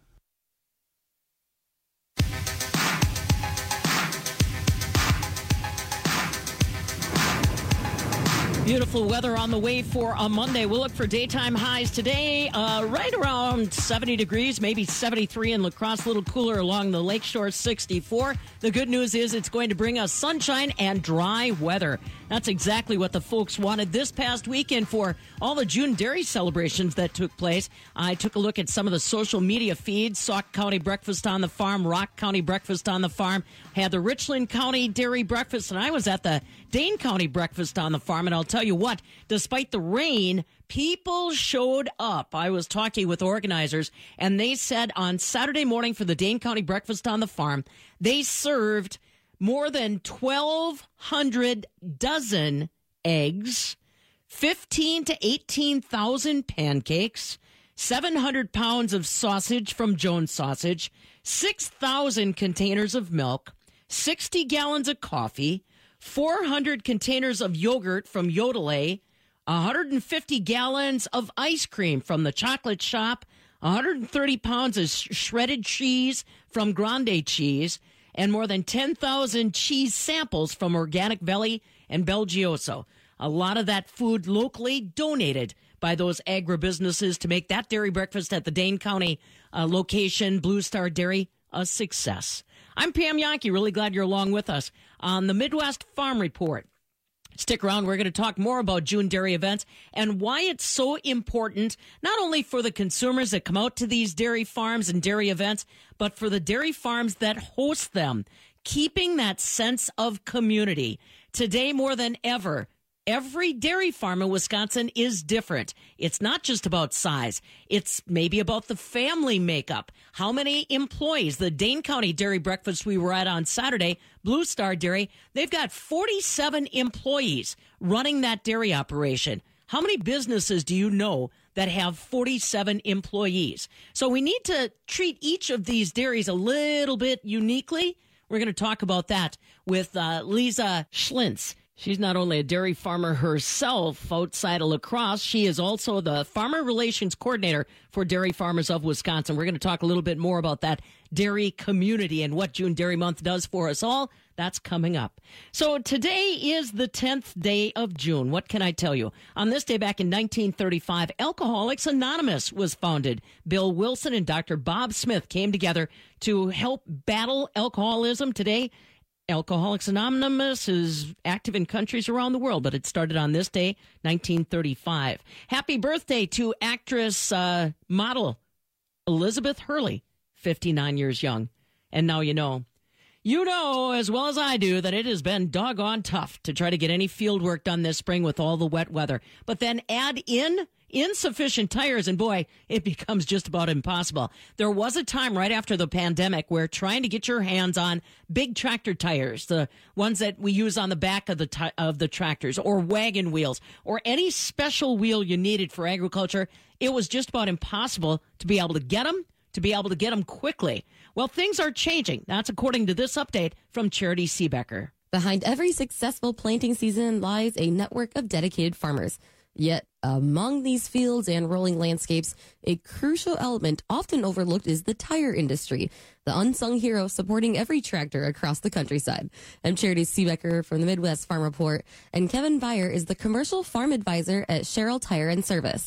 Beautiful weather on the way for a Monday. We'll look for daytime highs today, uh, right around seventy degrees, maybe seventy-three in La Crosse, a little cooler along the lakeshore, sixty-four. The good news is it's going to bring us sunshine and dry weather. That's exactly what the folks wanted this past weekend for all the June dairy celebrations that took place. I took a look at some of the social media feeds. Sauk County Breakfast on the Farm, Rock County Breakfast on the Farm, had the Richland County Dairy Breakfast, and I was at the Dane County Breakfast on the Farm, and I'll tell you what, despite the rain, people showed up. I was talking with organizers, and they said on Saturday morning for the Dane County Breakfast on the Farm, they served more than twelve hundred dozen eggs, fifteen to eighteen thousand pancakes, seven hundred pounds of sausage from Jones Sausage, six thousand containers of milk, sixty gallons of coffee, four hundred containers of yogurt from Yodelay, one hundred fifty gallons of ice cream from the Chocolate Shop, one hundred thirty pounds of sh- shredded cheese from Grande Cheese, and more than ten thousand cheese samples from Organic Valley and Belgioso. A lot of that food locally donated by those agribusinesses to make that dairy breakfast at the Dane County uh, location, Blue Star Dairy, a success. I'm Pam Yankee. Really glad you're along with us on the Midwest Farm Report. Stick around. We're going to talk more about June dairy events and why it's so important, not only for the consumers that come out to these dairy farms and dairy events, but for the dairy farms that host them, keeping that sense of community. Today, more than ever, every dairy farm in Wisconsin is different. It's not just about size. It's maybe about the family makeup. How many employees? The Dane County Dairy Breakfast we were at on Saturday, Blue Star Dairy, they've got forty-seven employees running that dairy operation. How many businesses do you know that have forty-seven employees? So we need to treat each of these dairies a little bit uniquely. We're going to talk about that with uh, Lisa Schlintz. She's not only a dairy farmer herself outside of La Crosse, she is also the Farmer Relations Coordinator for Dairy Farmers of Wisconsin. We're going to talk a little bit more about that dairy community and what June Dairy Month does for us all. That's coming up. So today is the tenth day of June. What can I tell you? On this day back in nineteen thirty-five, Alcoholics Anonymous was founded. Bill Wilson and Doctor Bob Smith came together to help battle alcoholism. Today, Alcoholics Anonymous is active in countries around the world, but it started on this day, nineteen thirty-five. Happy birthday to actress, uh, model Elizabeth Hurley, fifty-nine years young. And now you know. You know as well as I do that it has been doggone tough to try to get any field work done this spring with all the wet weather. But then add in insufficient tires, and boy, it becomes just about impossible. There was a time right after the pandemic where trying to get your hands on big tractor tires, the ones that we use on the back of the t- of the tractors, or wagon wheels, or any special wheel you needed for agriculture, it was just about impossible to be able to get them, to be able to get them quickly. Well, things are changing. That's according to this update from Charity Seebecker. Behind every successful planting season lies a network of dedicated farmers. Yet, among these fields and rolling landscapes, a crucial element often overlooked is the tire industry, the unsung hero supporting every tractor across the countryside. I'm Charity Seebecker from the Midwest Farm Report, and Kevin Beyer is the commercial farm advisor at Sherrill Tire and Service.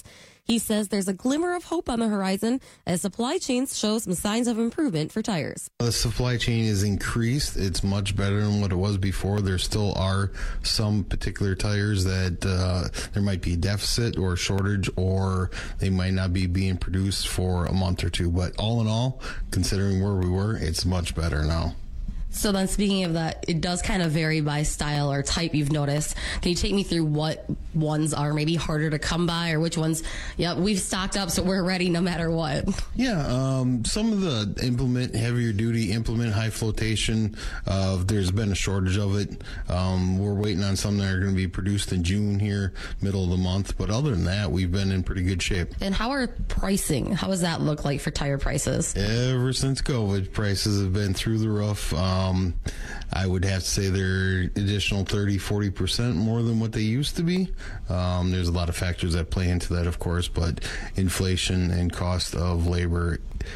He says there's a glimmer of hope on the horizon as supply chains show some signs of improvement for tires. The supply chain is increased. It's much better than what it was before. There still are some particular tires that uh, there might be a deficit or a shortage, or they might not be being produced for a month or two. But all in all, considering where we were, it's much better now. So then, speaking of that, it does kind of vary by style or type, you've noticed. Can you take me through what ones are maybe harder to come by, or which ones, yeah, we've stocked up so we're ready no matter what? Yeah, um, some of the implement, heavier duty implement, high flotation, uh, there's been a shortage of it. Um, we're waiting on some that are going to be produced in June here, middle of the month. But other than that, we've been in pretty good shape. And how are pricing? How does that look like for tire prices? Ever since COVID, prices have been through the roof. Um, Um, I would have to say they're additional thirty, forty percent more than what they used to be. Um, there's a lot of factors that play into that, of course, but inflation and cost of labor,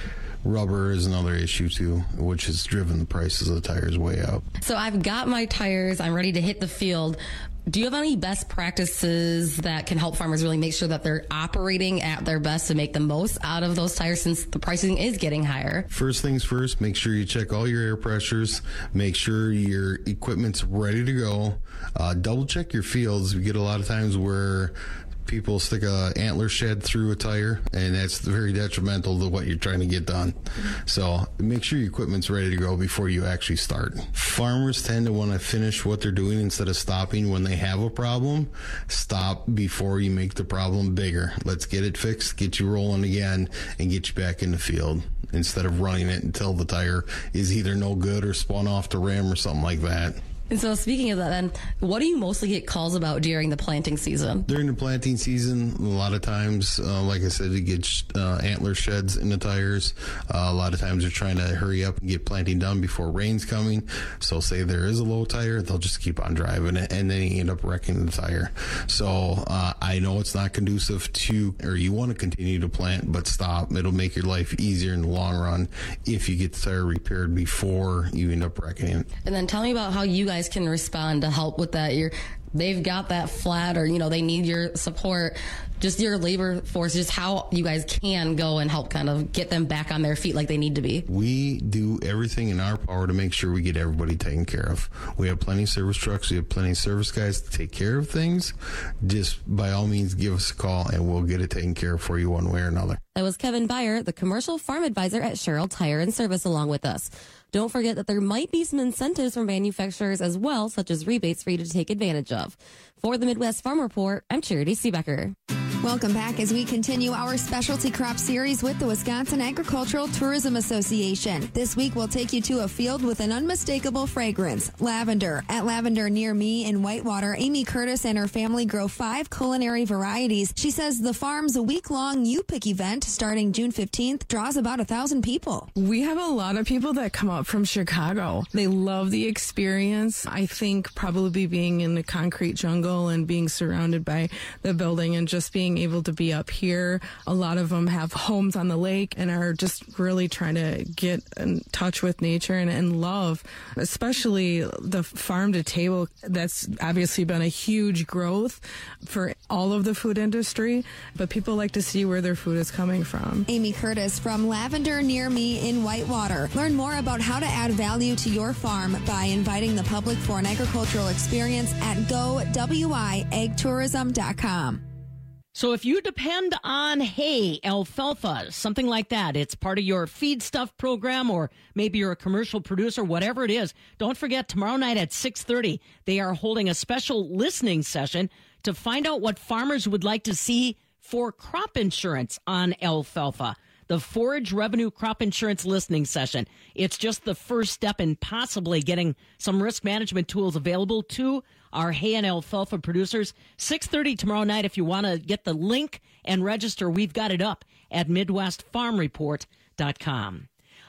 rubber is another issue too, which has driven the prices of the tires way up. So I've got my tires. I'm ready to hit the field. Do you have any best practices that can help farmers really make sure that they're operating at their best to make the most out of those tires, since the pricing is getting higher? First things first, make sure you check all your air pressures. Make sure your equipment's ready to go. Uh, double check your fields. We get a lot of times where people stick a antler shed through a tire, and that's very detrimental to what you're trying to get done. So make sure your equipment's ready to go before you actually start. Farmers tend to want to finish what they're doing instead of stopping when they have a problem. Stop before you make the problem bigger. Let's get it fixed, get you rolling again, and get you back in the field instead of running it until the tire is either no good or spun off the rim or something like that. And so speaking of that, then, what do you mostly get calls about during the planting season? During the planting season, a lot of times, uh, like I said, you get uh, antler sheds in the tires. Uh, a lot of times they're trying to hurry up and get planting done before rain's coming. So say there is a low tire, they'll just keep on driving it, and then you end up wrecking the tire. So uh, I know it's not conducive to, or you want to continue to plant, but stop. It'll make your life easier in the long run if you get the tire repaired before you end up wrecking it. And then tell me about how you guys can respond to help with that. You're, they've got that flat, or, you know, they need your support, just your labor force, just how you guys can go and help kind of get them back on their feet like they need to be. We do everything in our power to make sure we get everybody taken care of. We have plenty of service trucks. We have plenty of service guys to take care of things. Just by all means, give us a call and we'll get it taken care of for you one way or another. That was Kevin Byer, the commercial farm advisor at Sherrill Tire and Service, along with us. Don't forget that there might be some incentives from manufacturers as well, such as rebates for you to take advantage of. For the Midwest Farm Report, I'm Charity Seebecker. Welcome back as we continue our specialty crop series with the Wisconsin Agricultural Tourism Association. This week, we'll take you to a field with an unmistakable fragrance, lavender. At Lavender Near Me in Whitewater, Amy Curtis and her family grow five culinary varieties. She says the farm's week-long You Pick event starting June fifteenth draws about a thousand people. We have a lot of people that come up from Chicago. They love the experience. I think probably being in the concrete jungle and being surrounded by the building and just being able to be up here. A lot of them have homes on the lake and are just really trying to get in touch with nature and, and love, especially the farm to table. That's obviously been a huge growth for all of the food industry, but people like to see where their food is coming from. Amy Curtis from Lavender Near Me in Whitewater. Learn more about how to add value to your farm by inviting the public for an agricultural experience at go w i ag tourism dot com. So if you depend on hay, alfalfa, something like that, it's part of your feed stuff program, or maybe you're a commercial producer, whatever it is, don't forget tomorrow night at six thirty, they are holding a special listening session to find out what farmers would like to see for crop insurance on alfalfa. The Forage Revenue Crop Insurance Listening Session. It's just the first step in possibly getting some risk management tools available to our hay and alfalfa producers. six thirty tomorrow night. If you want to get the link and register, we've got it up at midwest farm report dot com.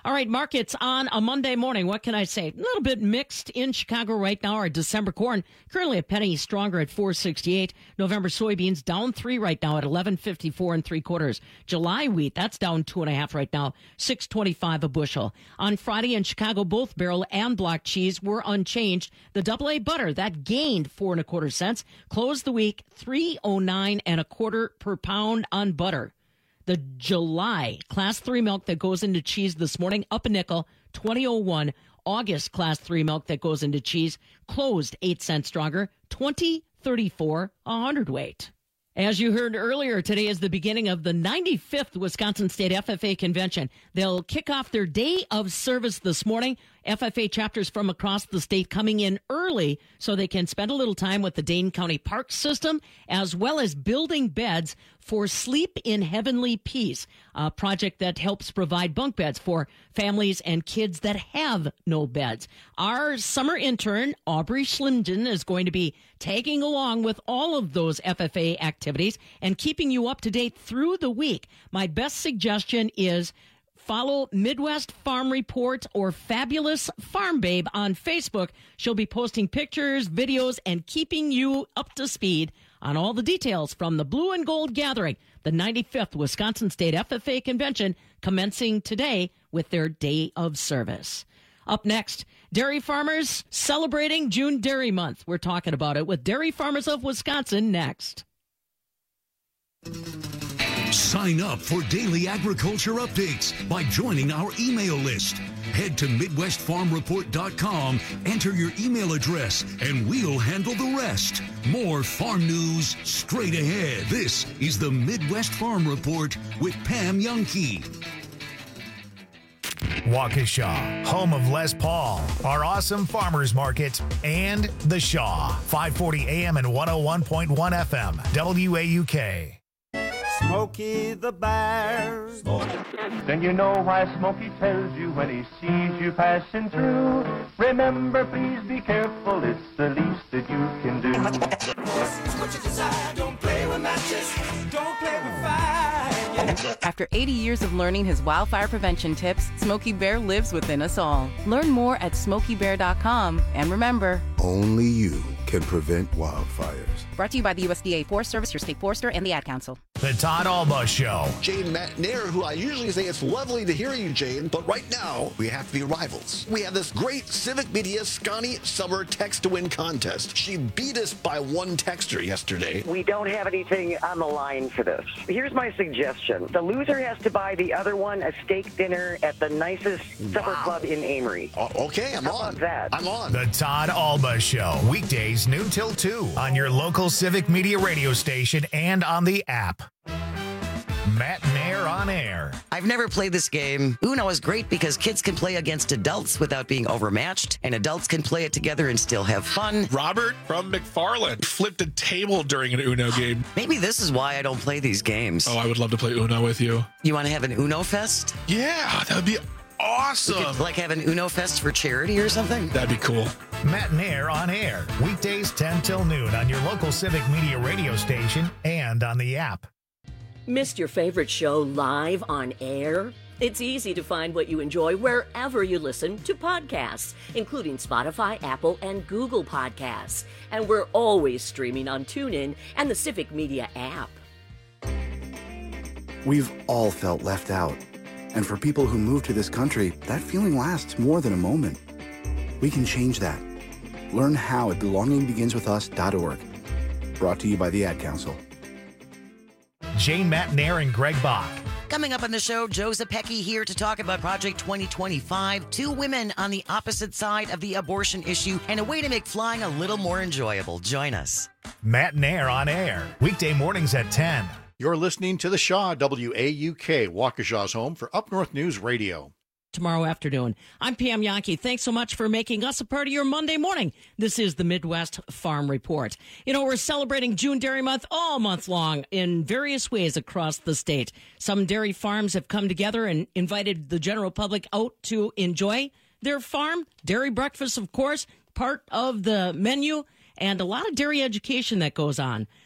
All right, markets on a Monday morning. What can I say? A little bit mixed in Chicago right now. Our December corn currently a penny stronger at four sixty-eight. November soybeans down three right now at eleven fifty-four and three quarters. July wheat, that's down two and a half right now, six twenty-five a bushel. On Friday in Chicago, both barrel and block cheese were unchanged. The double A butter, that gained four and a quarter cents, closed the week three oh nine and a quarter per pound on butter. The July class three milk that goes into cheese this morning, up a nickel, twenty oh one. August class three milk that goes into cheese closed eight cents stronger, twenty thirty-four a hundredweight. As you heard earlier, today is the beginning of the ninety-fifth Wisconsin State F F A Convention. They'll kick off their day of service this morning. F F A chapters from across the state coming in early so they can spend a little time with the Dane County Park System, as well as building beds for Sleep in Heavenly Peace, a project that helps provide bunk beds for families and kids that have no beds. Our summer intern, Aubrey Schlinden, is going to be tagging along with all of those F F A activities and keeping you up to date through the week. My best suggestion is follow Midwest Farm Report or Fabulous Farm Babe on Facebook. She'll be posting pictures, videos, and keeping you up to speed on all the details from the Blue and Gold Gathering, the ninety-fifth Wisconsin State F F A Convention, commencing today with their day of service. Up next, dairy farmers celebrating June Dairy Month. We're talking about it with Dairy Farmers of Wisconsin next. Sign up for daily agriculture updates by joining our email list. Head to Midwest Farm Report dot com, enter your email address, and we'll handle the rest. More farm news straight ahead. This is the Midwest Farm Report with Pam Jahnke. Waukesha, home of Les Paul, our awesome farmers market, and The Shaw, five forty A M and one oh one point one F M, W A U K. Smokey the Bear. Then you know why Smokey tells you when he sees you passing through. Remember, please be careful, it's the least that you can do. What you desire, don't play with matches, don't play with fire. After eighty years of learning his wildfire prevention tips, Smokey Bear lives within us all. Learn more at smokey bear dot com, and remember, only you can prevent wildfires. Brought to you by the U S D A Forest Service, your state forester, and the Ad Council. The Todd Alba Show. Jane McNair, who I usually say it's lovely to hear you, Jane, but right now we have to be rivals. We have this great Civic Media Scotty Summer Text to Win contest. She beat us by one texter yesterday. We don't have anything on the line for this. Here's my suggestion. The loser has to buy the other one a steak dinner at the nicest wow. supper club in Amory. Uh, okay, I'm How on. About that? I'm on. The Todd Alba Show. Weekdays noon till two on your local Civic Media radio station and on the app. Matt Nair on air. I've never played this game. Uno is great because kids can play against adults without being overmatched, and adults can play it together and still have fun. Robert from McFarland flipped a table during an Uno game. Maybe this is why I don't play these games. Oh, I would love to play Uno with you. You want to have an Uno Fest? Yeah, that would be awesome. We could, like have an Uno Fest for charity or something? That'd be cool. Matt Nair on air. Weekdays ten till noon on your local Civic Media radio station and on the app. Missed your favorite show live on air? It's easy to find what you enjoy wherever you listen to podcasts, including Spotify, Apple, and Google Podcasts. And we're always streaming on TuneIn and the Civic Media app. We've all felt left out. And for people who move to this country, that feeling lasts more than a moment. We can change that. Learn how at belonging begins with us dot org. Brought to you by the Ad Council. Jane Matt Nair and Greg Bach. Coming up on the show, Joe Zepecki here to talk about Project twenty twenty-five, two women on the opposite side of the abortion issue, and a way to make flying a little more enjoyable. Join us. Matt Nair on air, weekday mornings at ten. You're listening to The Shaw, W A U K, Waukesha's home for Up North News Radio. Tomorrow afternoon. I'm Pam Jahnke. Thanks so much for making us a part of your Monday morning. This is the Midwest Farm Report. You know, we're celebrating June Dairy Month all month long in various ways across the state. Some dairy farms have come together and invited the general public out to enjoy their farm. Dairy breakfast, of course, part of the menu, and a lot of dairy education that goes on.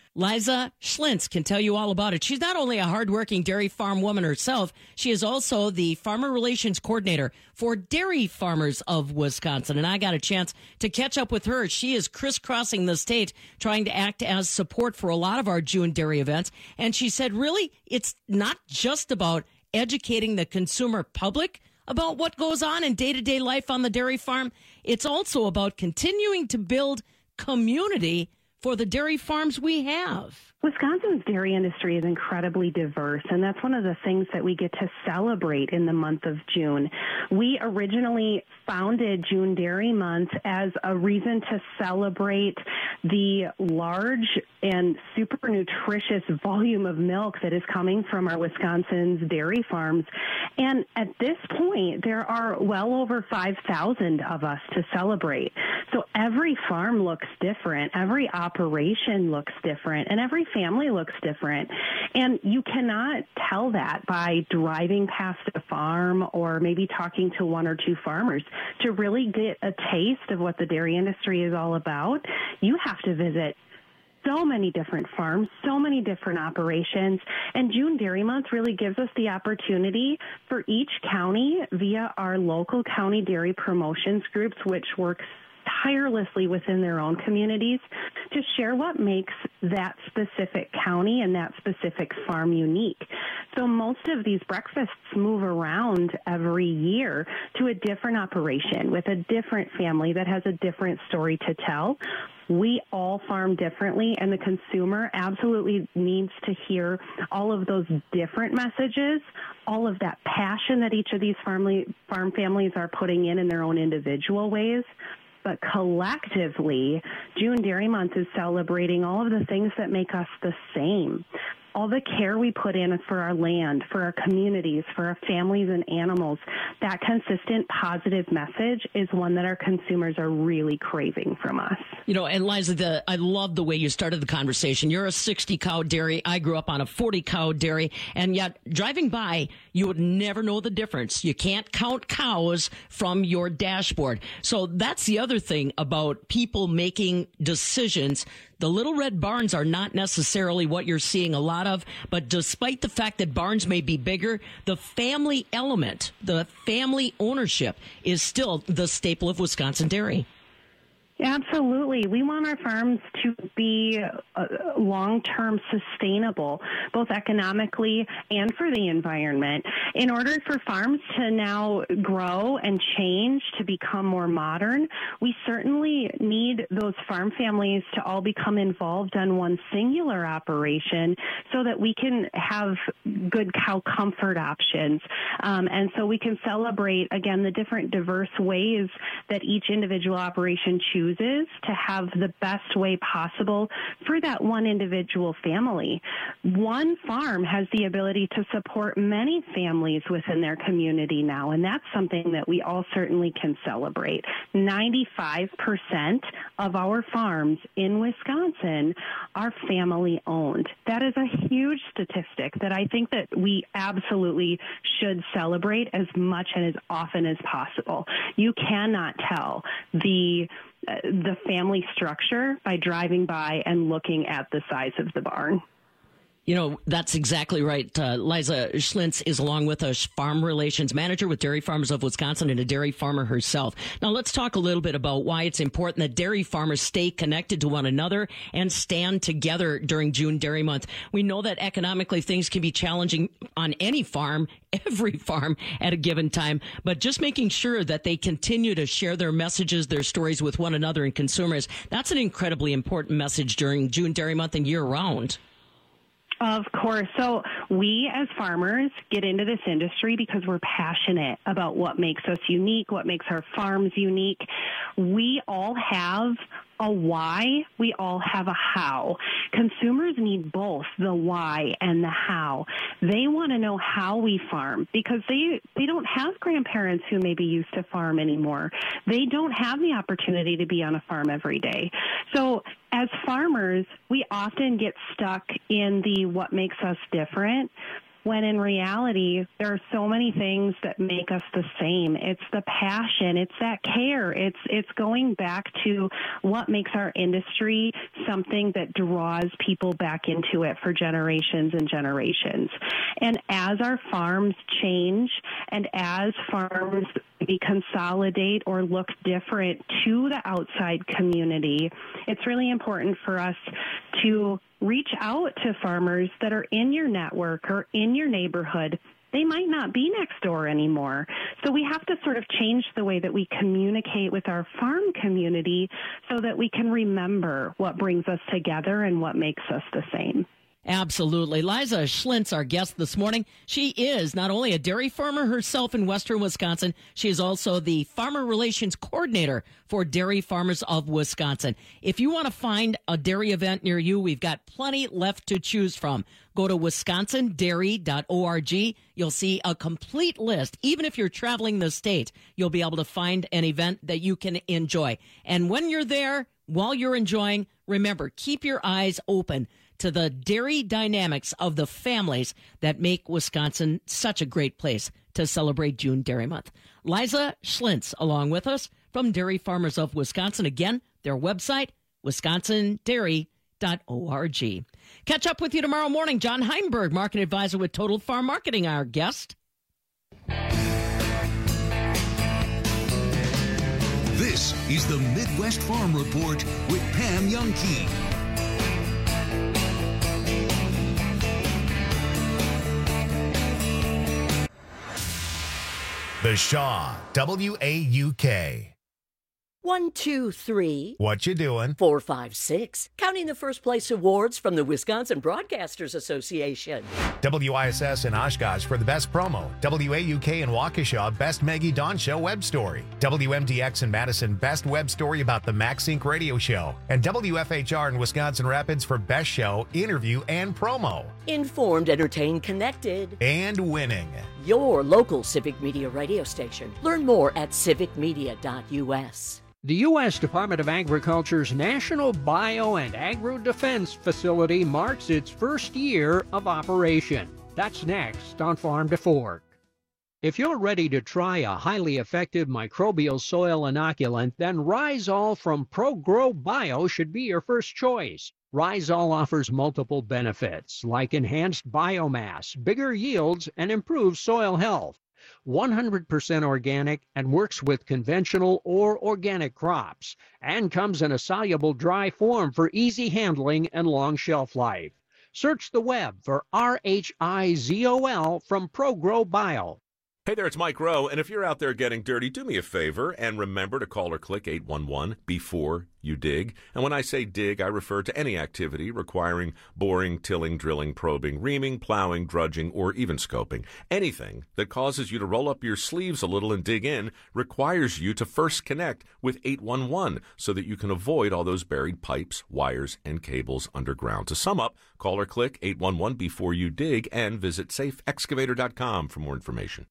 Liza Schlintz can tell you all about it. She's not only a hardworking dairy farm woman herself, she is also the farmer relations coordinator for Dairy Farmers of Wisconsin. And I got a chance to catch up with her. She is crisscrossing the state, trying to act as support for a lot of our June dairy events. And she said, really, it's not just about educating the consumer public about what goes on in day-to-day life on the dairy farm. It's also about continuing to build community for the dairy farms we have. Wisconsin's dairy industry is incredibly diverse, and that's one of the things that we get to celebrate in the month of June. We originally founded June Dairy Month as a reason to celebrate the large and super nutritious volume of milk that is coming from our Wisconsin's dairy farms. And at this point, there are well over five thousand of us to celebrate. So every farm looks different, every operation looks different, and every family looks different. And you cannot tell that by driving past a farm or maybe talking to one or two farmers. To really get a taste of what the dairy industry is all about, you have to visit so many different farms, so many different operations. And June Dairy Month really gives us the opportunity for each county via our local county dairy promotions groups, which works tirelessly within their own communities, to share what makes that specific county and that specific farm unique. So most of these breakfasts move around every year to a different operation with a different family that has a different story to tell. We all farm differently, and the consumer absolutely needs to hear all of those different messages, all of that passion that each of these farm, farm families are putting in in their own individual ways. But collectively, June Dairy Month is celebrating all of the things that make us the same. All the care we put in for our land, for our communities, for our families and animals. That consistent positive message is one that our consumers are really craving from us. You know, and Liza, the, I love the way you started the conversation. You're a sixty cow dairy. I grew up on a forty cow dairy. And yet, driving by, you would never know the difference. You can't count cows from your dashboard. So that's the other thing about people making decisions. The little red barns are not necessarily what you're seeing a lot of, but despite the fact that barns may be bigger, the family element, the family ownership is still the staple of Wisconsin dairy. Absolutely. We want our farms to be uh, long-term sustainable, both economically and for the environment. In order for farms to now grow and change to become more modern, we certainly need those farm families to all become involved on one singular operation so that we can have good cow comfort options. Um, and so we can celebrate, again, the different diverse ways that each individual operation chooses to have the best way possible for that one individual family. One farm has the ability to support many families within their community now, and that's something that we all certainly can celebrate. ninety-five percent of our farms in Wisconsin are family owned. That is a huge statistic that I think that we absolutely should celebrate as much and as often as possible. You cannot tell the Uh, the family structure by driving by and looking at the size of the barn. You know, that's exactly right. Uh, Liza Schlintz is along with us, farm relations manager with Dairy Farmers of Wisconsin and a dairy farmer herself. Now, let's talk a little bit about why it's important that dairy farmers stay connected to one another and stand together during June Dairy Month. We know that economically things can be challenging on any farm, every farm at a given time, but just making sure that they continue to share their messages, their stories with one another and consumers. That's an incredibly important message during June Dairy Month and year round. Of course. So we as farmers get into this industry because we're passionate about what makes us unique, what makes our farms unique. We all have a why, we all have a how. Consumers need both the why and the how. They want to know how we farm because they, they don't have grandparents who maybe used to farm anymore. They don't have the opportunity to be on a farm every day. So as farmers, we often get stuck in the what makes us different. when in reality, there are so many things that make us the same. It's the passion. It's that care. It's, it's going back to what makes our industry something that draws people back into it for generations and generations. And as our farms change and as farms maybe consolidate or look different to the outside community, it's really important for us to reach out to farmers that are in your network or in your neighborhood. They might not be next door anymore. So we have to sort of change the way that we communicate with our farm community so that we can remember what brings us together and what makes us the same. Absolutely. Liza Schlintz, our guest this morning. She is not only a dairy farmer herself in western Wisconsin, she is also the Farmer Relations Coordinator for Dairy Farmers of Wisconsin. If you want to find a dairy event near you, we've got plenty left to choose from. Go to wisconsin dairy dot org. You'll see a complete list. Even if you're traveling the state, you'll be able to find an event that you can enjoy. And when you're there, while you're enjoying, remember, keep your eyes open to the dairy dynamics of the families that make Wisconsin such a great place to celebrate June Dairy Month. Liza Schlintz along with us from Dairy Farmers of Wisconsin. Again, their website, wisconsin dairy dot org. Catch up with you tomorrow morning. John Heinberg, Market Advisor with Total Farm Marketing, our guest. This is the Midwest Farm Report with Pam Youngkey. The Shaw, W A U K. One, two, three. What you doing? Four, five, six. Counting the first place awards from the Wisconsin Broadcasters Association. W I S S in Oshkosh for the best promo. W A U K in Waukesha, best Maggie Dawn Show web story. W M D X in Madison, best web story about the Max Inc radio show. And W F H R in Wisconsin Rapids for best show, interview, and promo. Informed, entertained, connected. And winning. Your local Civic Media radio station. Learn more at civic media dot U S. The U S Department of Agriculture's National Bio and Agro Defense Facility marks its first year of operation. That's next on Farm to Fork. If you're ready to try a highly effective microbial soil inoculant, then Rhizol from ProGrow Bio should be your first choice. Rhizol offers multiple benefits like enhanced biomass, bigger yields, and improved soil health. one hundred percent organic and works with conventional or organic crops, and comes in a soluble dry form for easy handling and long shelf life. Search the web for R H I Z O L from ProGrow Bio. Hey there, it's Mike Rowe, and if you're out there getting dirty, do me a favor and remember to call or click eight one one before you dig. And when I say dig, I refer to any activity requiring boring, tilling, drilling, probing, reaming, plowing, drudging, or even scoping. Anything that causes you to roll up your sleeves a little and dig in requires you to first connect with eight one one so that you can avoid all those buried pipes, wires, and cables underground. To sum up, call or click eight one one before you dig and visit safe excavator dot com for more information.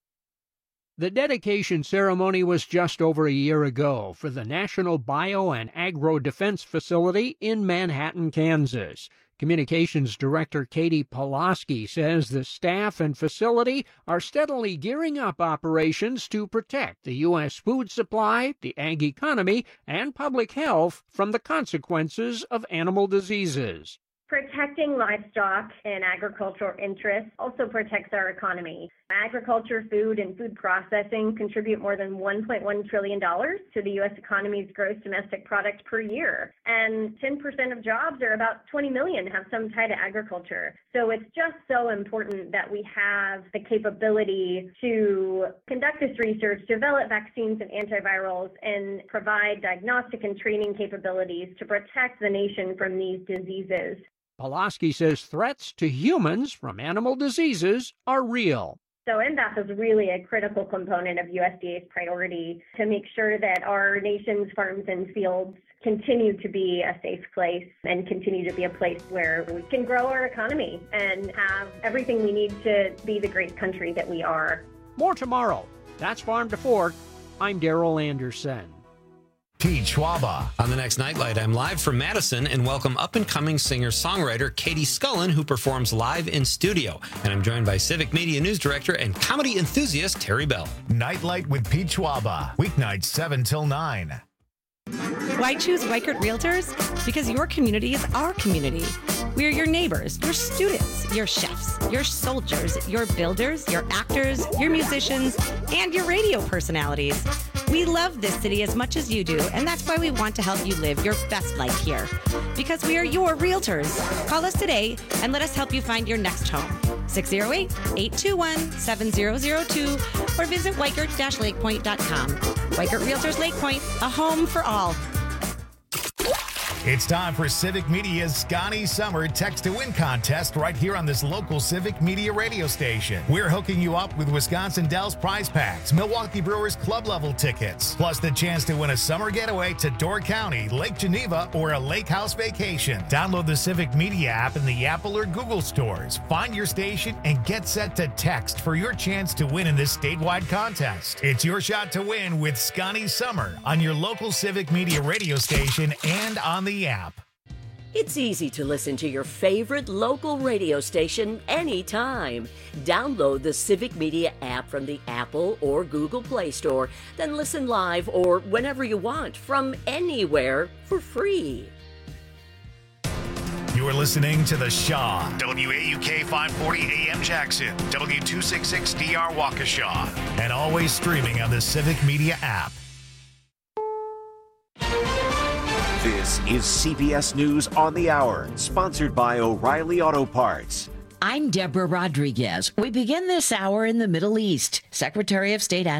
The dedication ceremony was just over a year ago for the National Bio and Agro Defense Facility in Manhattan, Kansas. Communications Director Katie Pulaski says the staff and facility are steadily gearing up operations to protect the U S food supply, the ag economy, and public health from the consequences of animal diseases. Protecting livestock and agricultural interests also protects our economy. Agriculture, food, and food processing contribute more than one point one trillion dollars to the U S economy's gross domestic product per year. And ten percent of jobs, or about twenty million, have some tie to agriculture. So it's just so important that we have the capability to conduct this research, develop vaccines and antivirals, and provide diagnostic and training capabilities to protect the nation from these diseases. Pulaski says threats to humans from animal diseases are real. So N B A F is really a critical component of U S D A's priority to make sure that our nation's farms and fields continue to be a safe place and continue to be a place where we can grow our economy and have everything we need to be the great country that we are. More tomorrow. That's Farm to Fork. I'm Darrell Anderson. Pete Schwaba. On the next Nightlight, I'm live from Madison and welcome up-and-coming singer-songwriter Katie Scullen, who performs live in studio. And I'm joined by Civic Media News Director and comedy enthusiast Terry Bell. Nightlight with Pete Schwaba. Weeknights seven till nine. Why choose Weichert Realtors? Because your community is our community. We're your neighbors, your students, your chefs, your soldiers, your builders, your actors, your musicians, and your radio personalities. We love this city as much as you do, and that's why we want to help you live your best life here. Because we are your realtors. Call us today and let us help you find your next home. six oh eight, eight two one, seven oh oh two or visit weichert dash lake point dot com. Weichert Realtors Lake Point, a home for all. It's time for Civic Media's Scotty Summer Text to Win contest right here on this local Civic Media radio station. We're hooking you up with Wisconsin Dells prize packs, Milwaukee Brewers club level tickets, plus the chance to win a summer getaway to Door County, Lake Geneva, or a lake house vacation. Download the Civic Media app in the Apple or Google stores. Find your station and get set to text for your chance to win in this statewide contest. It's your shot to win with Scotty Summer on your local Civic Media radio station and on the app. It's easy to listen to your favorite local radio station anytime. Download the Civic Media app from the Apple or Google Play Store, then listen live or whenever you want from anywhere for free. You're listening to The Shaw, W A U K five forty A M Jackson, W two sixty-six D R Waukesha, and always streaming on the Civic Media app. This is C B S News on the Hour, sponsored by O'Reilly Auto Parts. I'm Deborah Rodriguez. We begin this hour in the Middle East. Secretary of State